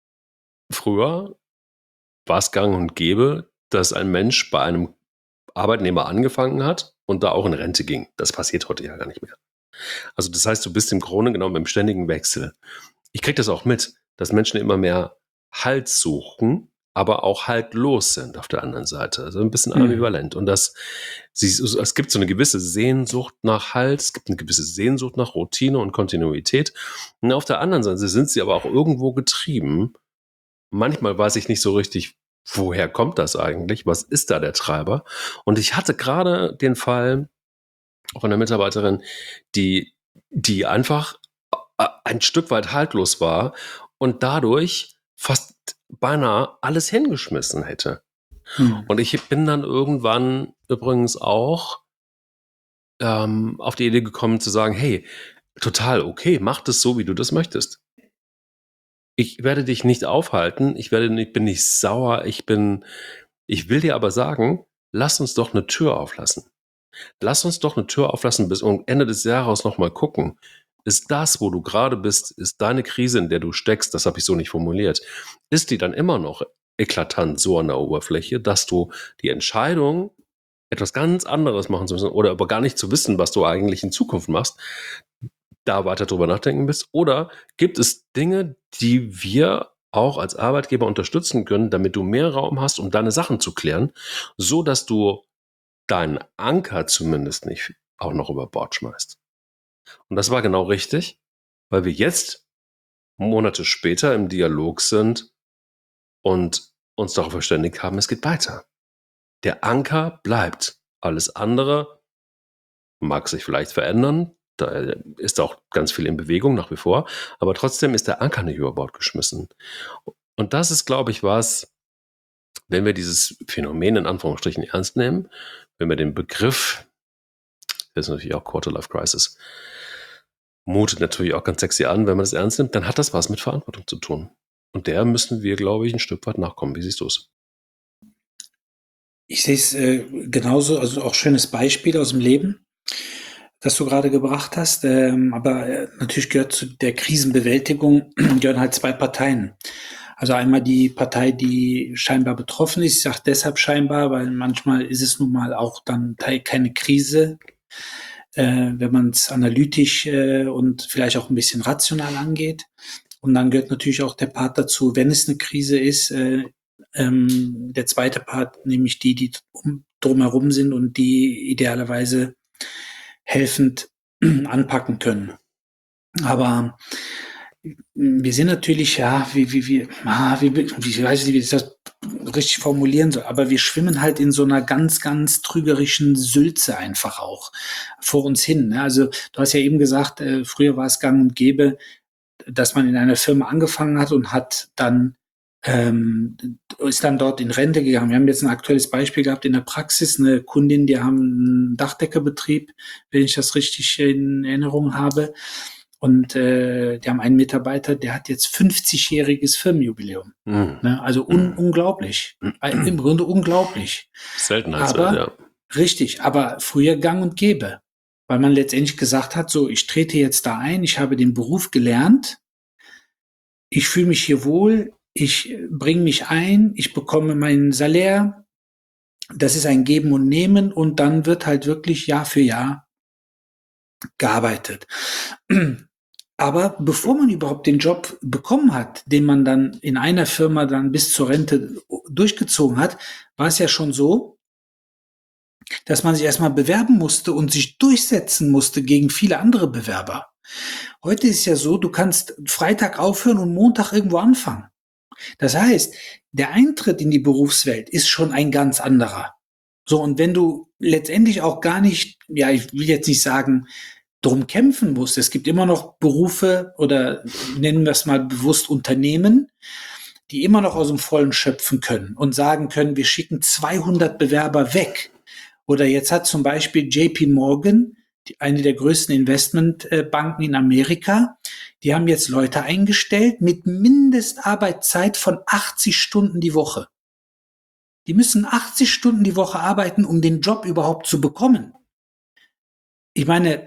früher war es gang und gäbe, dass ein Mensch bei einem Arbeitnehmer angefangen hat und da auch in Rente ging. Das passiert heute ja gar nicht mehr. Also das heißt, du bist im Grunde genommen im ständigen Wechsel. Ich kriege das auch mit, dass Menschen immer mehr Halt suchen, aber auch haltlos sind auf der anderen Seite. Also ein bisschen ambivalent. Und es gibt so eine gewisse Sehnsucht nach Halt, es gibt eine gewisse Sehnsucht nach Routine und Kontinuität. Und auf der anderen Seite sind sie aber auch irgendwo getrieben. Manchmal weiß ich nicht so richtig, woher kommt das eigentlich? Was ist da der Treiber? Und ich hatte gerade den Fall von einer Mitarbeiterin, die einfach ein Stück weit haltlos war und dadurch fast beinahe alles hingeschmissen hätte. Und ich bin dann irgendwann übrigens auch auf die Idee gekommen zu sagen, hey, total okay, mach das so, wie du das möchtest. Ich werde dich nicht aufhalten, ich bin nicht sauer, ich will dir aber sagen, lass uns doch eine Tür auflassen. Lass uns doch eine Tür auflassen, bis Ende des Jahres nochmal gucken. Ist das, wo du gerade bist, ist deine Krise, in der du steckst, das habe ich so nicht formuliert, ist die dann immer noch eklatant so an der Oberfläche, dass du die Entscheidung, etwas ganz anderes machen zu müssen oder aber gar nicht zu wissen, was du eigentlich in Zukunft machst, da weiter drüber nachdenken bist? Oder gibt es Dinge, die wir auch als Arbeitgeber unterstützen können, damit du mehr Raum hast, um deine Sachen zu klären, so dass du deinen Anker zumindest nicht auch noch über Bord schmeißt? Und das war genau richtig, weil wir jetzt Monate später im Dialog sind und uns darauf verständigt haben, es geht weiter. Der Anker bleibt. Alles andere mag sich vielleicht verändern. Da ist auch ganz viel in Bewegung nach wie vor. Aber trotzdem ist der Anker nicht über Bord geschmissen. Und das ist, glaube ich, was, wenn wir dieses Phänomen in Anführungsstrichen ernst nehmen, wenn wir den Begriff, das ist natürlich auch Quarter-Life-Crisis, mutet natürlich auch ganz sexy an, wenn man das ernst nimmt, dann hat das was mit Verantwortung zu tun. Und der müssen wir, glaube ich, ein Stück weit nachkommen. Wie siehst du es? Ich sehe es genauso, also auch schönes Beispiel aus dem Leben, das du gerade gebracht hast. Aber natürlich gehört zu der Krisenbewältigung gehören halt zwei Parteien. Also einmal die Partei, die scheinbar betroffen ist. Ich sage deshalb scheinbar, weil manchmal ist es nun mal auch dann keine Krise, wenn man es analytisch und vielleicht auch ein bisschen rational angeht. Und dann gehört natürlich auch der Part dazu, wenn es eine Krise ist, der zweite Part, nämlich die drumherum sind und die idealerweise helfend anpacken können. Aber wir sind natürlich, ja, ich weiß nicht, wie ich das richtig formulieren soll, aber wir schwimmen halt in so einer ganz, ganz trügerischen Sülze einfach auch vor uns hin. Ne? Also du hast ja eben gesagt, früher war es gang und gäbe, dass man in einer Firma angefangen hat und hat dann ist dann dort in Rente gegangen. Wir haben jetzt ein aktuelles Beispiel gehabt in der Praxis, eine Kundin, die haben einen Dachdeckerbetrieb, wenn ich das richtig in Erinnerung habe. Und die haben einen Mitarbeiter, der hat jetzt 50-jähriges Firmenjubiläum. Ne? Also unglaublich. Im Grunde unglaublich. Seltenheitswert, ja. Richtig, aber früher gang und gäbe. Weil man letztendlich gesagt hat, so, ich trete jetzt da ein, ich habe den Beruf gelernt, ich fühle mich hier wohl, ich bringe mich ein, ich bekomme meinen Salär, das ist ein Geben und Nehmen und dann wird halt wirklich Jahr für Jahr gearbeitet. Aber bevor man überhaupt den Job bekommen hat, den man dann in einer Firma dann bis zur Rente durchgezogen hat, war es ja schon so, dass man sich erstmal bewerben musste und sich durchsetzen musste gegen viele andere Bewerber. Heute ist ja so, du kannst Freitag aufhören und Montag irgendwo anfangen. Das heißt, der Eintritt in die Berufswelt ist schon ein ganz anderer. So, und wenn du letztendlich auch gar nicht, ja, ich will jetzt nicht sagen, drum kämpfen musst, es gibt immer noch Berufe oder nennen wir es mal bewusst Unternehmen, die immer noch aus dem Vollen schöpfen können und sagen können, wir schicken 200 Bewerber weg. Oder jetzt hat zum Beispiel JP Morgan, eine der größten Investmentbanken in Amerika, die haben jetzt Leute eingestellt mit Mindestarbeitszeit von 80 Stunden die Woche. Die müssen 80 Stunden die Woche arbeiten, um den Job überhaupt zu bekommen. Ich meine,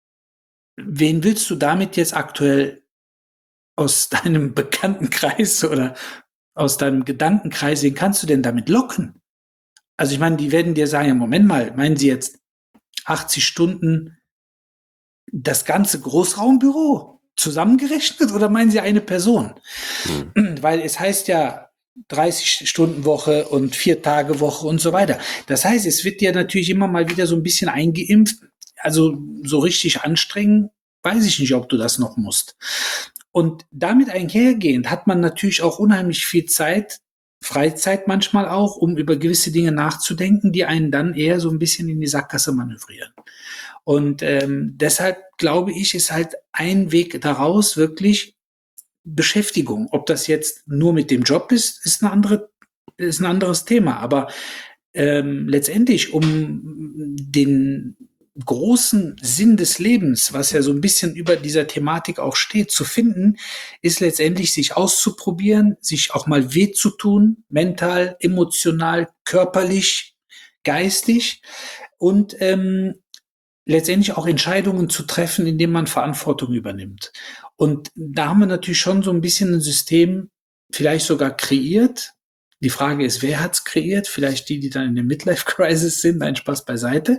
wen willst du damit jetzt aktuell aus deinem Bekanntenkreis oder aus deinem Gedankenkreis, wen kannst du denn damit locken? Also ich meine, die werden dir sagen, ja, Moment mal, meinen Sie jetzt 80 Stunden das ganze Großraumbüro zusammengerechnet oder meinen Sie eine Person? Weil es heißt ja 30-Stunden-Woche und 4-Tage-Woche und so weiter. Das heißt, es wird dir natürlich immer mal wieder so ein bisschen eingeimpft. Also so richtig anstrengen, weiß ich nicht, ob du das noch musst. Und damit einhergehend hat man natürlich auch unheimlich viel Zeit, Freizeit manchmal auch, um über gewisse Dinge nachzudenken, die einen dann eher so ein bisschen in die Sackgasse manövrieren. Und deshalb glaube ich, ist halt ein Weg daraus wirklich Beschäftigung. Ob das jetzt nur mit dem Job ist ein anderes Thema. Aber letztendlich, um den großen Sinn des Lebens, was ja so ein bisschen über dieser Thematik auch steht, zu finden, ist letztendlich sich auszuprobieren, sich auch mal weh zu tun, mental, emotional, körperlich, geistig und letztendlich auch Entscheidungen zu treffen, indem man Verantwortung übernimmt. Und da haben wir natürlich schon so ein bisschen ein System vielleicht sogar kreiert. Die Frage ist, wer hat's kreiert? Vielleicht die dann in der Midlife-Crisis sind, ein Spaß beiseite.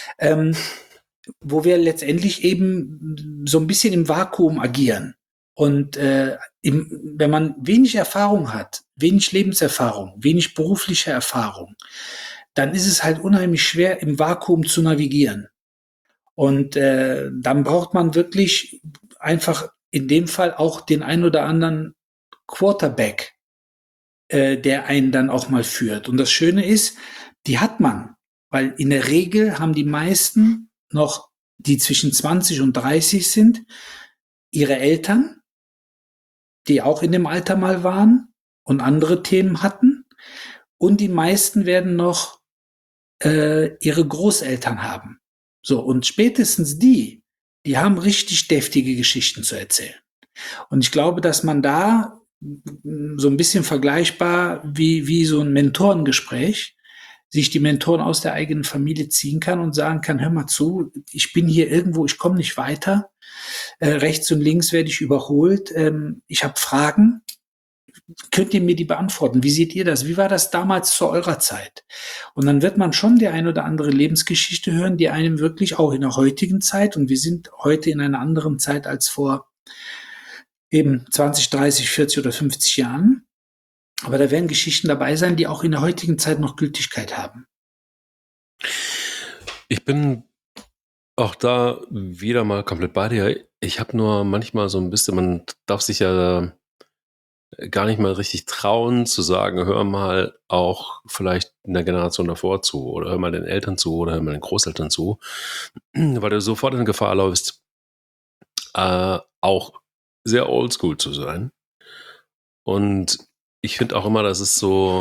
Wo wir letztendlich eben so ein bisschen im Vakuum agieren. Und wenn man wenig Erfahrung hat, wenig Lebenserfahrung, wenig berufliche Erfahrung, dann ist es halt unheimlich schwer, im Vakuum zu navigieren. Und dann braucht man wirklich einfach in dem Fall auch den ein oder anderen Quarterback, der einen dann auch mal führt. Und das Schöne ist, die hat man, weil in der Regel haben die meisten noch, die zwischen 20 und 30 sind, ihre Eltern, die auch in dem Alter mal waren und andere Themen hatten. und die meisten werden noch ihre Großeltern haben. So, und spätestens die haben richtig deftige Geschichten zu erzählen. Und ich glaube, dass man da so ein bisschen vergleichbar wie so ein Mentorengespräch sich die Mentoren aus der eigenen Familie ziehen kann und sagen kann, hör mal zu, ich bin hier irgendwo, ich komme nicht weiter. Rechts und links werde ich überholt. Ich habe Fragen. Könnt ihr mir die beantworten? Wie seht ihr das? Wie war das damals zu eurer Zeit? Und dann wird man schon die ein oder andere Lebensgeschichte hören, die einem wirklich auch in der heutigen Zeit, und wir sind heute in einer anderen Zeit als vor eben 20, 30, 40 oder 50 Jahren. Aber da werden Geschichten dabei sein, die auch in der heutigen Zeit noch Gültigkeit haben. Ich bin auch da wieder mal komplett bei dir. Ich habe nur manchmal so ein bisschen, man darf sich ja gar nicht mal richtig trauen zu sagen, hör mal auch vielleicht in der Generation davor zu oder hör mal den Eltern zu oder hör mal den Großeltern zu, weil du sofort in Gefahr läufst, auch sehr oldschool zu sein. Und ich finde auch immer, das ist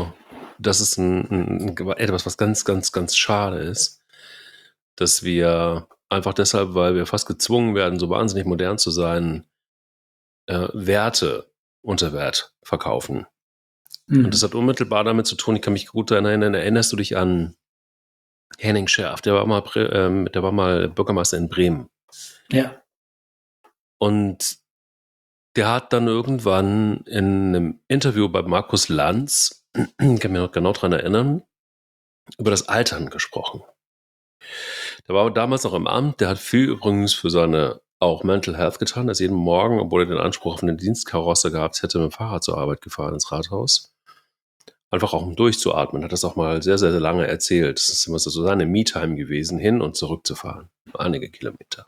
etwas, was ganz, ganz, ganz schade ist, dass wir einfach deshalb, weil wir fast gezwungen werden, so wahnsinnig modern zu sein, Werte unter Wert verkaufen. Und das hat unmittelbar damit zu tun, ich kann mich gut daran erinnern, erinnerst du dich an Henning Schärf, der war mal Bürgermeister in Bremen. Ja. Und der hat dann irgendwann in einem Interview bei Markus Lanz, ich kann mich noch genau daran erinnern, über das Altern gesprochen. Der war damals noch im Amt, der hat viel übrigens für seine auch Mental Health getan, er ist jeden Morgen, obwohl er den Anspruch auf eine Dienstkarosse gehabt hätte, mit dem Fahrrad zur Arbeit gefahren ins Rathaus. Einfach auch um durchzuatmen, hat das auch mal sehr, sehr, sehr lange erzählt. Das ist immer so seine Me-Time gewesen, hin und zurück zu fahren. Einige Kilometer.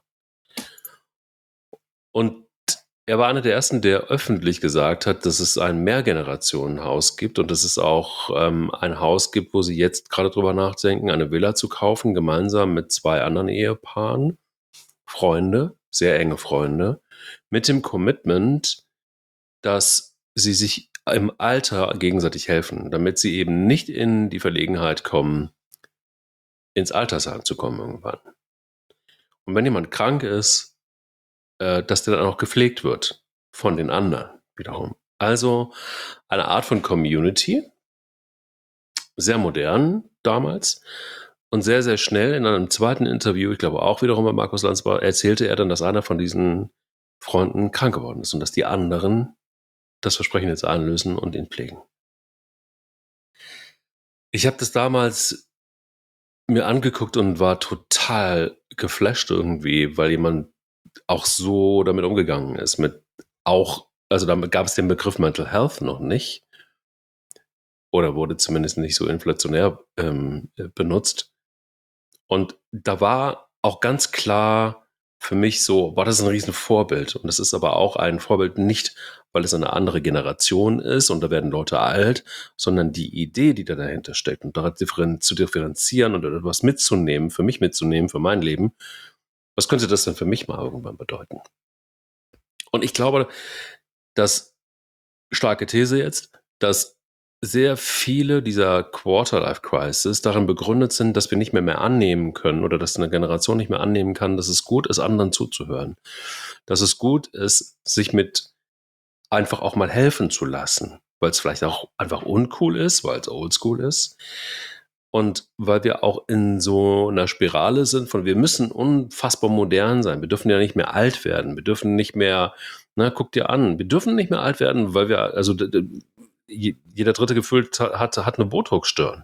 Und er war einer der ersten, der öffentlich gesagt hat, dass es ein Mehrgenerationenhaus gibt und dass es auch ein Haus gibt, wo sie jetzt gerade drüber nachdenken, eine Villa zu kaufen, gemeinsam mit 2 anderen Ehepaaren, Freunde, sehr enge Freunde, mit dem Commitment, dass sie sich im Alter gegenseitig helfen, damit sie eben nicht in die Verlegenheit kommen, ins Altersheim zu kommen irgendwann. Und wenn jemand krank ist, dass der dann auch gepflegt wird von den anderen wiederum. Also eine Art von Community, sehr modern damals und sehr, sehr schnell in einem zweiten Interview, ich glaube auch wiederum bei Markus Lanz, erzählte er dann, dass einer von diesen Freunden krank geworden ist und dass die anderen das Versprechen jetzt einlösen und ihn pflegen. Ich habe das damals mir angeguckt und war total geflasht irgendwie, weil jemand auch so damit umgegangen ist. Also damit gab es den Begriff Mental Health noch nicht oder wurde zumindest nicht so inflationär benutzt. Und da war auch ganz klar für mich so, war das ein Riesenvorbild. Und das ist aber auch ein Vorbild nicht, weil es eine andere Generation ist und da werden Leute alt, sondern die Idee, die da dahinter steckt und daran zu differenzieren und etwas mitzunehmen, für mich mitzunehmen, für mein Leben. Was könnte das denn für mich mal irgendwann bedeuten? Und ich glaube, dass, starke These jetzt, dass sehr viele dieser Quarter-Life-Crisis darin begründet sind, dass wir nicht mehr annehmen können oder dass eine Generation nicht mehr annehmen kann, dass es gut ist, anderen zuzuhören. Dass es gut ist, sich mit einfach auch mal helfen zu lassen, weil es vielleicht auch einfach uncool ist, weil es oldschool ist. Und weil wir auch in so einer Spirale sind von, wir müssen unfassbar modern sein. Wir dürfen ja nicht mehr alt werden. Wir dürfen nicht mehr, guck dir an, wir dürfen nicht mehr alt werden, weil wir, also jeder Dritte gefühlt hat eine Botox-Stirn.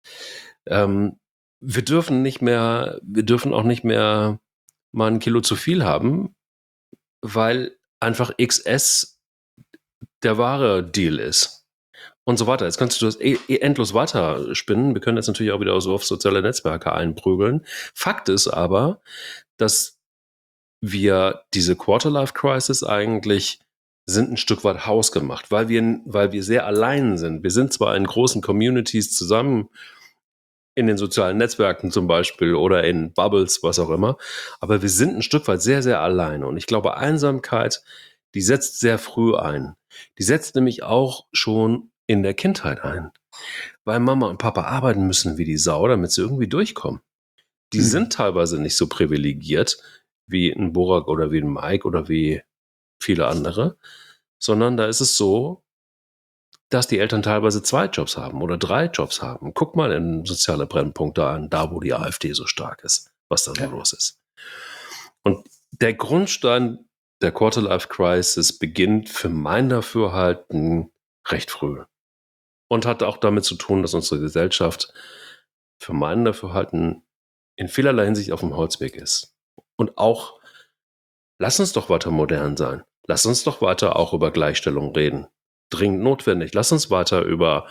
Wir dürfen auch nicht mehr mal 1 Kilo zu viel haben, weil einfach XS der wahre Deal ist. Und so weiter. Jetzt kannst du das endlos weiter spinnen. Wir können jetzt natürlich auch wieder so auf soziale Netzwerke einprügeln. Fakt ist aber, dass wir diese Quarter-Life-Crisis eigentlich sind ein Stück weit hausgemacht, weil wir sehr allein sind. Wir sind zwar in großen Communities zusammen, in den sozialen Netzwerken zum Beispiel oder in Bubbles, was auch immer, aber wir sind ein Stück weit sehr, sehr alleine. Und ich glaube, Einsamkeit, die setzt sehr früh ein. Die setzt nämlich auch schon in der Kindheit ein. weil Mama und Papa arbeiten müssen wie die Sau, damit sie irgendwie durchkommen. Die sind teilweise nicht so privilegiert wie ein Burak oder wie ein Mike oder wie viele andere, sondern da ist es so, dass die Eltern teilweise 2 Jobs haben oder 3 Jobs haben. Guck mal in soziale Brennpunkte an, da wo die AfD so stark ist, was da so los ist. Und der Grundstein der Quarter-Life-Crisis beginnt für mein Dafürhalten recht früh und hat auch damit zu tun, dass unsere Gesellschaft für mein Dafürhalten in vielerlei Hinsicht auf dem Holzweg ist. Und auch, lass uns doch weiter modern sein. Lass uns doch weiter auch über Gleichstellung reden. Dringend notwendig. Lass uns weiter über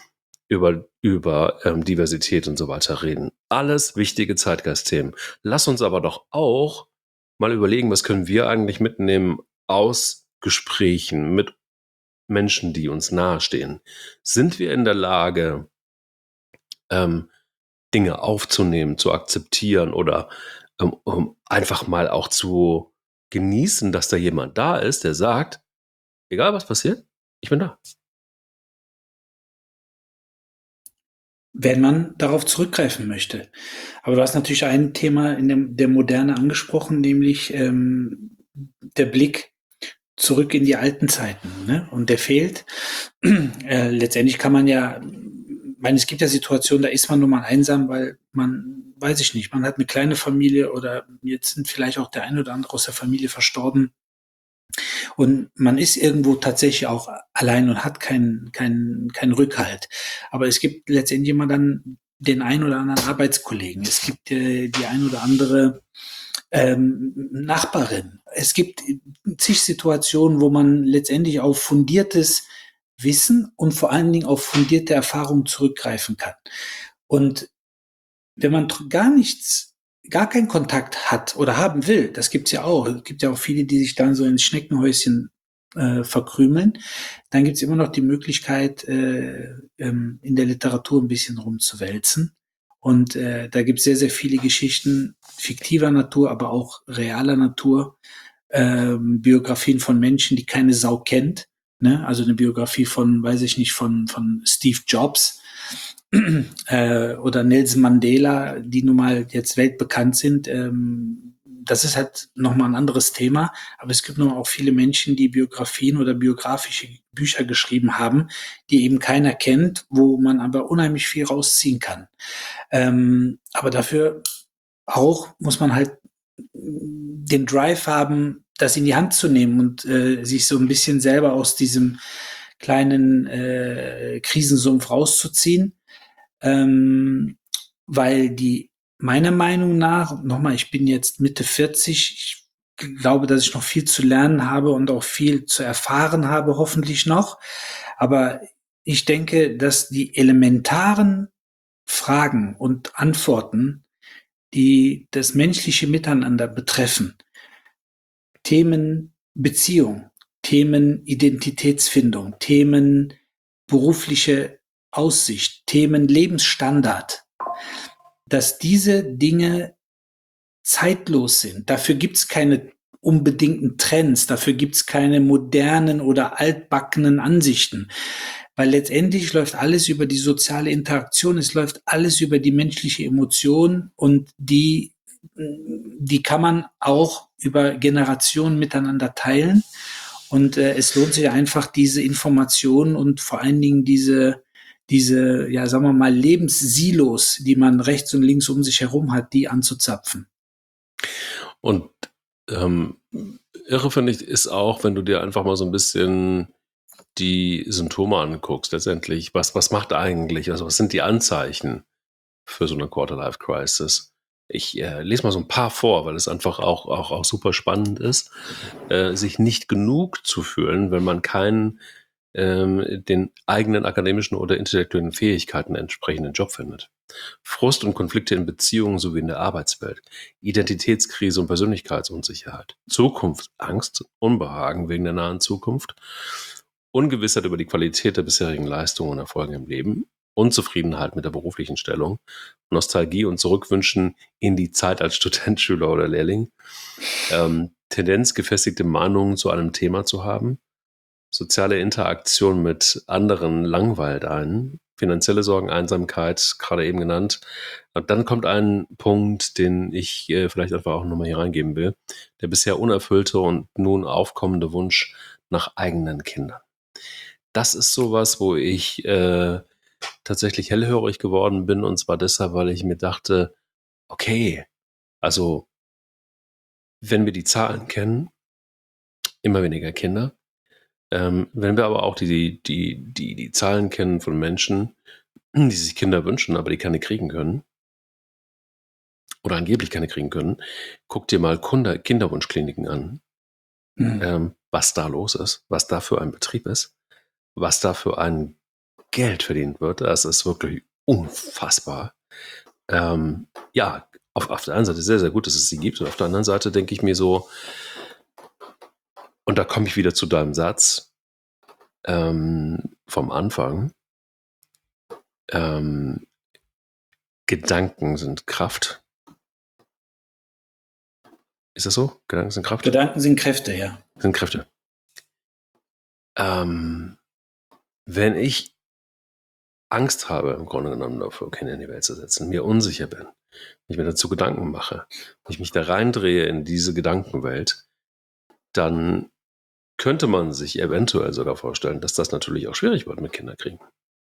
Diversität und so weiter reden. Alles wichtige Zeitgeistthemen. Lass uns aber doch auch mal überlegen, was können wir eigentlich mitnehmen aus Gesprächen mit Menschen, die uns nahestehen. Sind wir in der Lage, Dinge aufzunehmen, zu akzeptieren oder einfach mal auch zu genießen, dass da jemand da ist, der sagt, egal was passiert, ich bin da. Wenn man darauf zurückgreifen möchte. Aber du hast natürlich ein Thema in der Moderne angesprochen, nämlich der Blick zurück in die alten Zeiten. Ne? Und der fehlt. Letztendlich kann man ja, ich meine, es gibt ja Situationen, da ist man nun mal einsam, weil man, weiß ich nicht, man hat eine kleine Familie oder jetzt sind vielleicht auch der ein oder andere aus der Familie verstorben. Und man ist irgendwo tatsächlich auch allein und hat keinen Rückhalt. Aber es gibt letztendlich immer dann den ein oder anderen Arbeitskollegen. Es gibt die ein oder andere Nachbarin. Es gibt zig Situationen, wo man letztendlich auf fundiertes Wissen und vor allen Dingen auf fundierte Erfahrung zurückgreifen kann. Und wenn man gar keinen Kontakt hat oder haben will, das gibt's ja auch. Es gibt ja auch viele, die sich dann so ins Schneckenhäuschen verkrümeln. Dann gibt's immer noch die Möglichkeit, in der Literatur ein bisschen rumzuwälzen. Und da gibt's sehr, sehr viele Geschichten fiktiver Natur, aber auch realer Natur. Biografien von Menschen, die keine Sau kennt. Ne? Also eine Biografie von, weiß ich nicht, von Steve Jobs oder Nelson Mandela, die nun mal jetzt weltbekannt sind. Das ist halt nochmal ein anderes Thema, aber es gibt noch auch viele Menschen, die Biografien oder biografische Bücher geschrieben haben, die eben keiner kennt, wo man aber unheimlich viel rausziehen kann. Aber dafür auch muss man halt den Drive haben, das in die Hand zu nehmen und sich so ein bisschen selber aus diesem kleinen Krisensumpf rauszuziehen. Weil die meiner Meinung nach, nochmal, ich bin jetzt Mitte 40, ich glaube, dass ich noch viel zu lernen habe und auch viel zu erfahren habe, hoffentlich noch. Aber ich denke, dass die elementaren Fragen und Antworten, die das menschliche Miteinander betreffen, Themen Beziehung, Themen Identitätsfindung, Themen berufliche Aussicht, Themen Lebensstandard, dass diese Dinge zeitlos sind. Dafür gibt's keine unbedingten Trends, dafür gibt's keine modernen oder altbackenen Ansichten, weil letztendlich läuft alles über die soziale Interaktion, es läuft alles über die menschliche Emotion und die kann man auch über Generationen miteinander teilen. Und es lohnt sich einfach, diese Informationen und vor allen Dingen diese, ja, sagen wir mal, Lebenssilos, die man rechts und links um sich herum hat, die anzuzapfen. Und irre finde ich ist auch, wenn du dir einfach mal so ein bisschen die Symptome anguckst, letztendlich, was macht eigentlich, also was sind die Anzeichen für so eine Quarter-Life-Crisis? Ich lese mal so ein paar vor, weil es einfach auch super spannend ist, sich nicht genug zu fühlen, wenn man keinen den eigenen akademischen oder intellektuellen Fähigkeiten entsprechenden Job findet. Frust und Konflikte in Beziehungen sowie in der Arbeitswelt, Identitätskrise und Persönlichkeitsunsicherheit, Zukunftsangst, Unbehagen wegen der nahen Zukunft, Ungewissheit über die Qualität der bisherigen Leistungen und Erfolge im Leben, Unzufriedenheit mit der beruflichen Stellung, Nostalgie und Zurückwünschen in die Zeit als Student, Schüler oder Lehrling, Tendenz, gefestigte Meinungen zu einem Thema zu haben, soziale Interaktion mit anderen langweilt einen, finanzielle Sorgen, Einsamkeit, gerade eben genannt. Und dann kommt ein Punkt, den ich vielleicht einfach auch nochmal hier reingeben will. Der bisher unerfüllte und nun aufkommende Wunsch nach eigenen Kindern. Das ist sowas, wo ich tatsächlich hellhörig geworden bin, und zwar deshalb, weil ich mir dachte, okay, also wenn wir die Zahlen kennen, immer weniger Kinder. Wenn wir aber auch die Zahlen kennen von Menschen, die sich Kinder wünschen, aber die keine kriegen können oder angeblich keine kriegen können, guck dir mal Kinderwunschkliniken an, was da los ist, was da für ein Betrieb ist, was da für ein Geld verdient wird. Das ist wirklich unfassbar. Ja, auf der einen Seite sehr, sehr gut, dass es sie gibt, und auf der anderen Seite denke ich mir so, und da komme ich wieder zu deinem Satz vom Anfang, Gedanken sind Kraft. Ist das so? Gedanken sind Kraft? Gedanken sind Kräfte, ja. Sind Kräfte. Wenn ich Angst habe, im Grunde genommen dafür, Kinder in die Welt zu setzen, mir unsicher bin, ich mir dazu Gedanken mache, ich mich da reindrehe in diese Gedankenwelt, dann könnte man sich eventuell sogar vorstellen, dass das natürlich auch schwierig wird mit Kinderkriegen.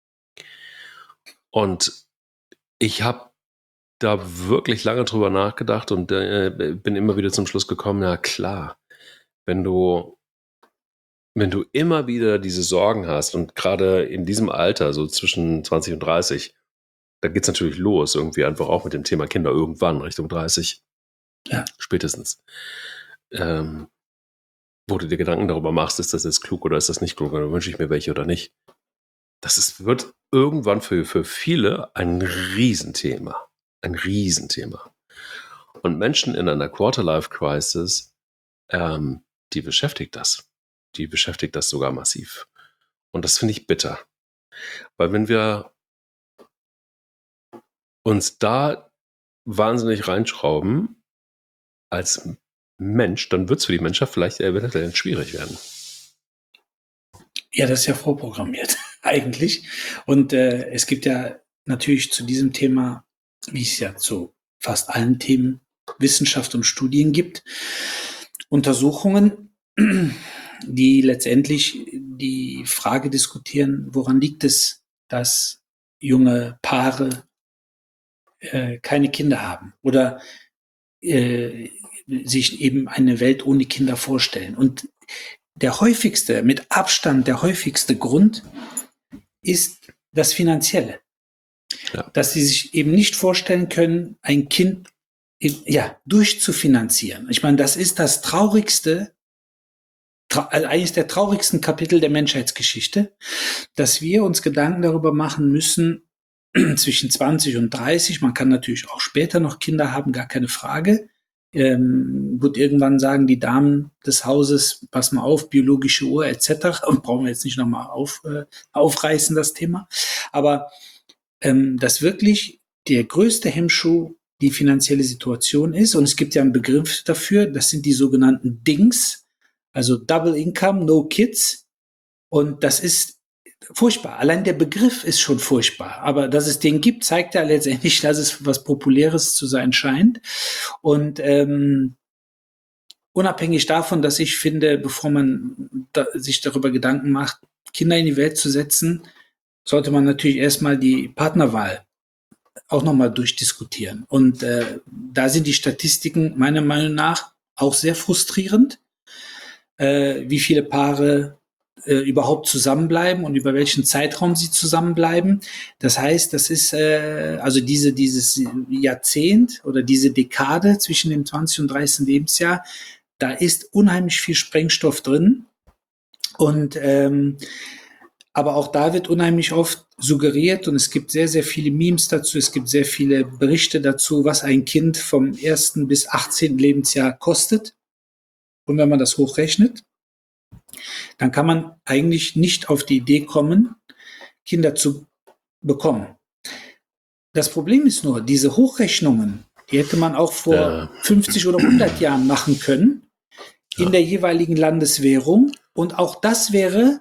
Und ich habe da wirklich lange drüber nachgedacht und bin immer wieder zum Schluss gekommen, ja klar, wenn du immer wieder diese Sorgen hast, und gerade in diesem Alter, so zwischen 20 und 30, da geht es natürlich los, irgendwie einfach auch mit dem Thema Kinder irgendwann, Richtung 30, ja, spätestens. Wo du dir Gedanken darüber machst, ist das jetzt klug oder ist das nicht klug, oder wünsche ich mir welche oder nicht. Wird irgendwann für viele ein Riesenthema. Ein Riesenthema. Und Menschen in einer Quarter-Life-Crisis, die beschäftigt das. Die beschäftigt das sogar massiv. Und das finde ich bitter. Weil wenn wir uns da wahnsinnig reinschrauben als Mensch, dann wird es für die Menschheit vielleicht eventuell schwierig werden. Ja, das ist ja vorprogrammiert eigentlich. Und es gibt ja natürlich zu diesem Thema, wie es ja zu fast allen Themen Wissenschaft und Studien gibt, Untersuchungen, die letztendlich die Frage diskutieren, woran liegt es, dass junge Paare keine Kinder haben oder sich eben eine Welt ohne Kinder vorstellen. Und mit Abstand der häufigste Grund ist das Finanzielle. Ja. Dass sie sich eben nicht vorstellen können, ein Kind durchzufinanzieren. Ich meine, das ist das traurigste, eines der traurigsten Kapitel der Menschheitsgeschichte, dass wir uns Gedanken darüber machen müssen, zwischen 20 und 30, man kann natürlich auch später noch Kinder haben, gar keine Frage. Gut, irgendwann sagen die Damen des Hauses, pass mal auf, biologische Uhr etc. Brauchen wir jetzt nicht nochmal aufreißen, das Thema. Aber dass wirklich der größte Hemmschuh die finanzielle Situation ist. Und es gibt ja einen Begriff dafür, das sind die sogenannten DINGs, also Double Income, No Kids. Und das ist furchtbar. Allein der Begriff ist schon furchtbar. Aber dass es den gibt, zeigt ja letztendlich, dass es was Populäres zu sein scheint. Und unabhängig davon, dass ich finde, bevor man sich darüber Gedanken macht, Kinder in die Welt zu setzen, sollte man natürlich erstmal die Partnerwahl auch nochmal durchdiskutieren. Und da sind die Statistiken meiner Meinung nach auch sehr frustrierend, wie viele Paare überhaupt zusammenbleiben und über welchen Zeitraum sie zusammenbleiben. Das heißt, das ist also dieses Jahrzehnt oder diese Dekade zwischen dem 20. und 30. Lebensjahr, da ist unheimlich viel Sprengstoff drin. Und aber auch da wird unheimlich oft suggeriert, und es gibt sehr, sehr viele Memes dazu, es gibt sehr viele Berichte dazu, was ein Kind vom 1. bis 18. Lebensjahr kostet. Und wenn man das hochrechnet, dann kann man eigentlich nicht auf die Idee kommen, Kinder zu bekommen. Das Problem ist nur, diese Hochrechnungen, die hätte man auch vor 50 oder 100 Jahren machen können, in der jeweiligen Landeswährung. Und auch das wäre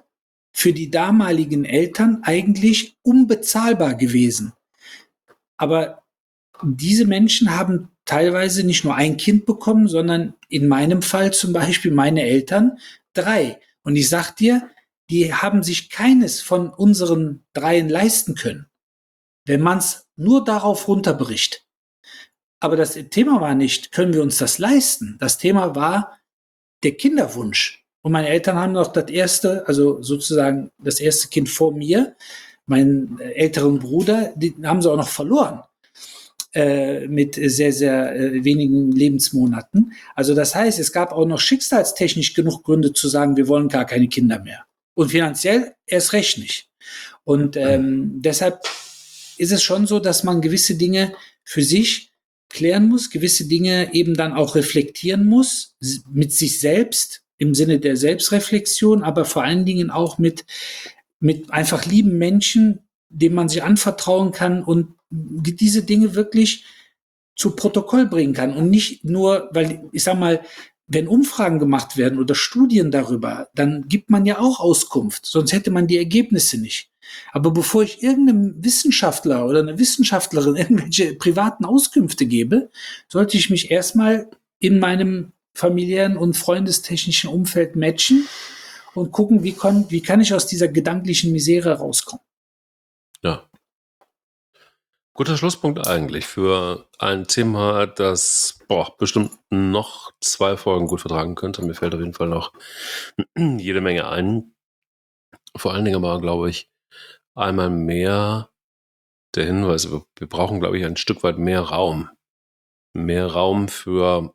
für die damaligen Eltern eigentlich unbezahlbar gewesen. Aber diese Menschen haben teilweise nicht nur ein Kind bekommen, sondern in meinem Fall zum Beispiel meine Eltern 3. Und ich sag dir, die haben sich keines von unseren 3 leisten können, wenn man es nur darauf runterbricht. Aber das Thema war nicht, können wir uns das leisten? Das Thema war der Kinderwunsch. Und meine Eltern haben noch das erste Kind vor mir, meinen älteren Bruder, den haben sie auch noch verloren. Mit sehr, sehr wenigen Lebensmonaten. Also das heißt, es gab auch noch schicksalstechnisch genug Gründe zu sagen, wir wollen gar keine Kinder mehr. Und finanziell erst recht nicht. Und deshalb ist es schon so, dass man gewisse Dinge für sich klären muss, gewisse Dinge eben dann auch reflektieren muss, mit sich selbst, im Sinne der Selbstreflexion, aber vor allen Dingen auch mit einfach lieben Menschen, denen man sich anvertrauen kann und diese Dinge wirklich zu Protokoll bringen kann. Und nicht nur, weil, ich sag mal, wenn Umfragen gemacht werden oder Studien darüber, dann gibt man ja auch Auskunft, sonst hätte man die Ergebnisse nicht. Aber bevor ich irgendeinem Wissenschaftler oder einer Wissenschaftlerin irgendwelche privaten Auskünfte gebe, sollte ich mich erstmal in meinem familiären und freundestechnischen Umfeld matchen und gucken, wie kann ich aus dieser gedanklichen Misere rauskommen. Ja. Guter Schlusspunkt eigentlich für ein Thema, das bestimmt noch 2 Folgen gut vertragen könnte. Mir fällt auf jeden Fall noch jede Menge ein. Vor allen Dingen aber, glaube ich, einmal mehr der Hinweis, wir brauchen, glaube ich, ein Stück weit mehr Raum. Mehr Raum für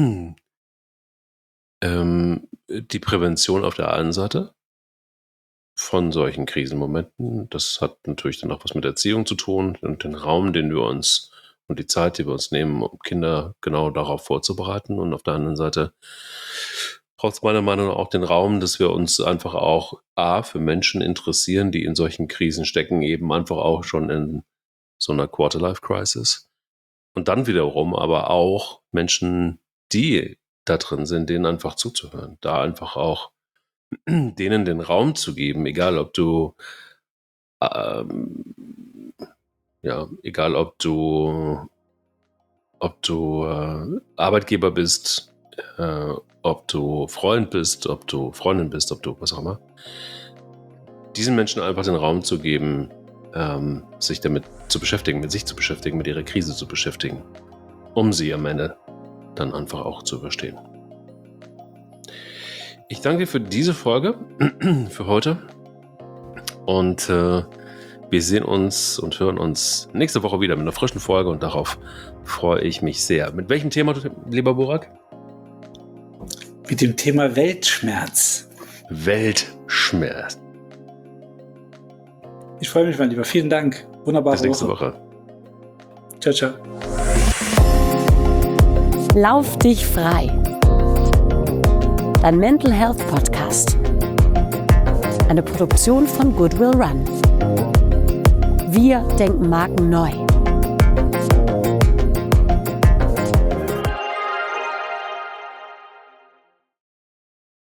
die Prävention auf der einen Seite von solchen Krisenmomenten. Das hat natürlich dann auch was mit Erziehung zu tun und den Raum, den wir uns und die Zeit, die wir uns nehmen, um Kinder genau darauf vorzubereiten. Und auf der anderen Seite braucht es meiner Meinung nach auch den Raum, dass wir uns einfach auch für Menschen interessieren, die in solchen Krisen stecken, eben einfach auch schon in so einer Quarter-Life-Crisis. Und dann wiederum aber auch Menschen, die da drin sind, denen einfach zuzuhören, da einfach auch denen den Raum zu geben, egal ob du Arbeitgeber bist, ob du Freund bist, ob du Freundin bist, ob du was auch immer. Diesen Menschen einfach den Raum zu geben, sich damit zu beschäftigen, mit sich zu beschäftigen, mit ihrer Krise zu beschäftigen, um sie am Ende dann einfach auch zu überstehen. Ich danke dir für diese Folge, für heute. Und wir sehen uns und hören uns nächste Woche wieder mit einer frischen Folge und darauf freue ich mich sehr. Mit welchem Thema, lieber Burak? Mit dem Thema Weltschmerz. Weltschmerz. Ich freue mich, mein Lieber. Vielen Dank. Wunderbare Bis nächste Woche. Ciao, ciao. Lauf dich frei. Dein Mental Health Podcast. Eine Produktion von Goodwill Run. Wir denken Marken neu.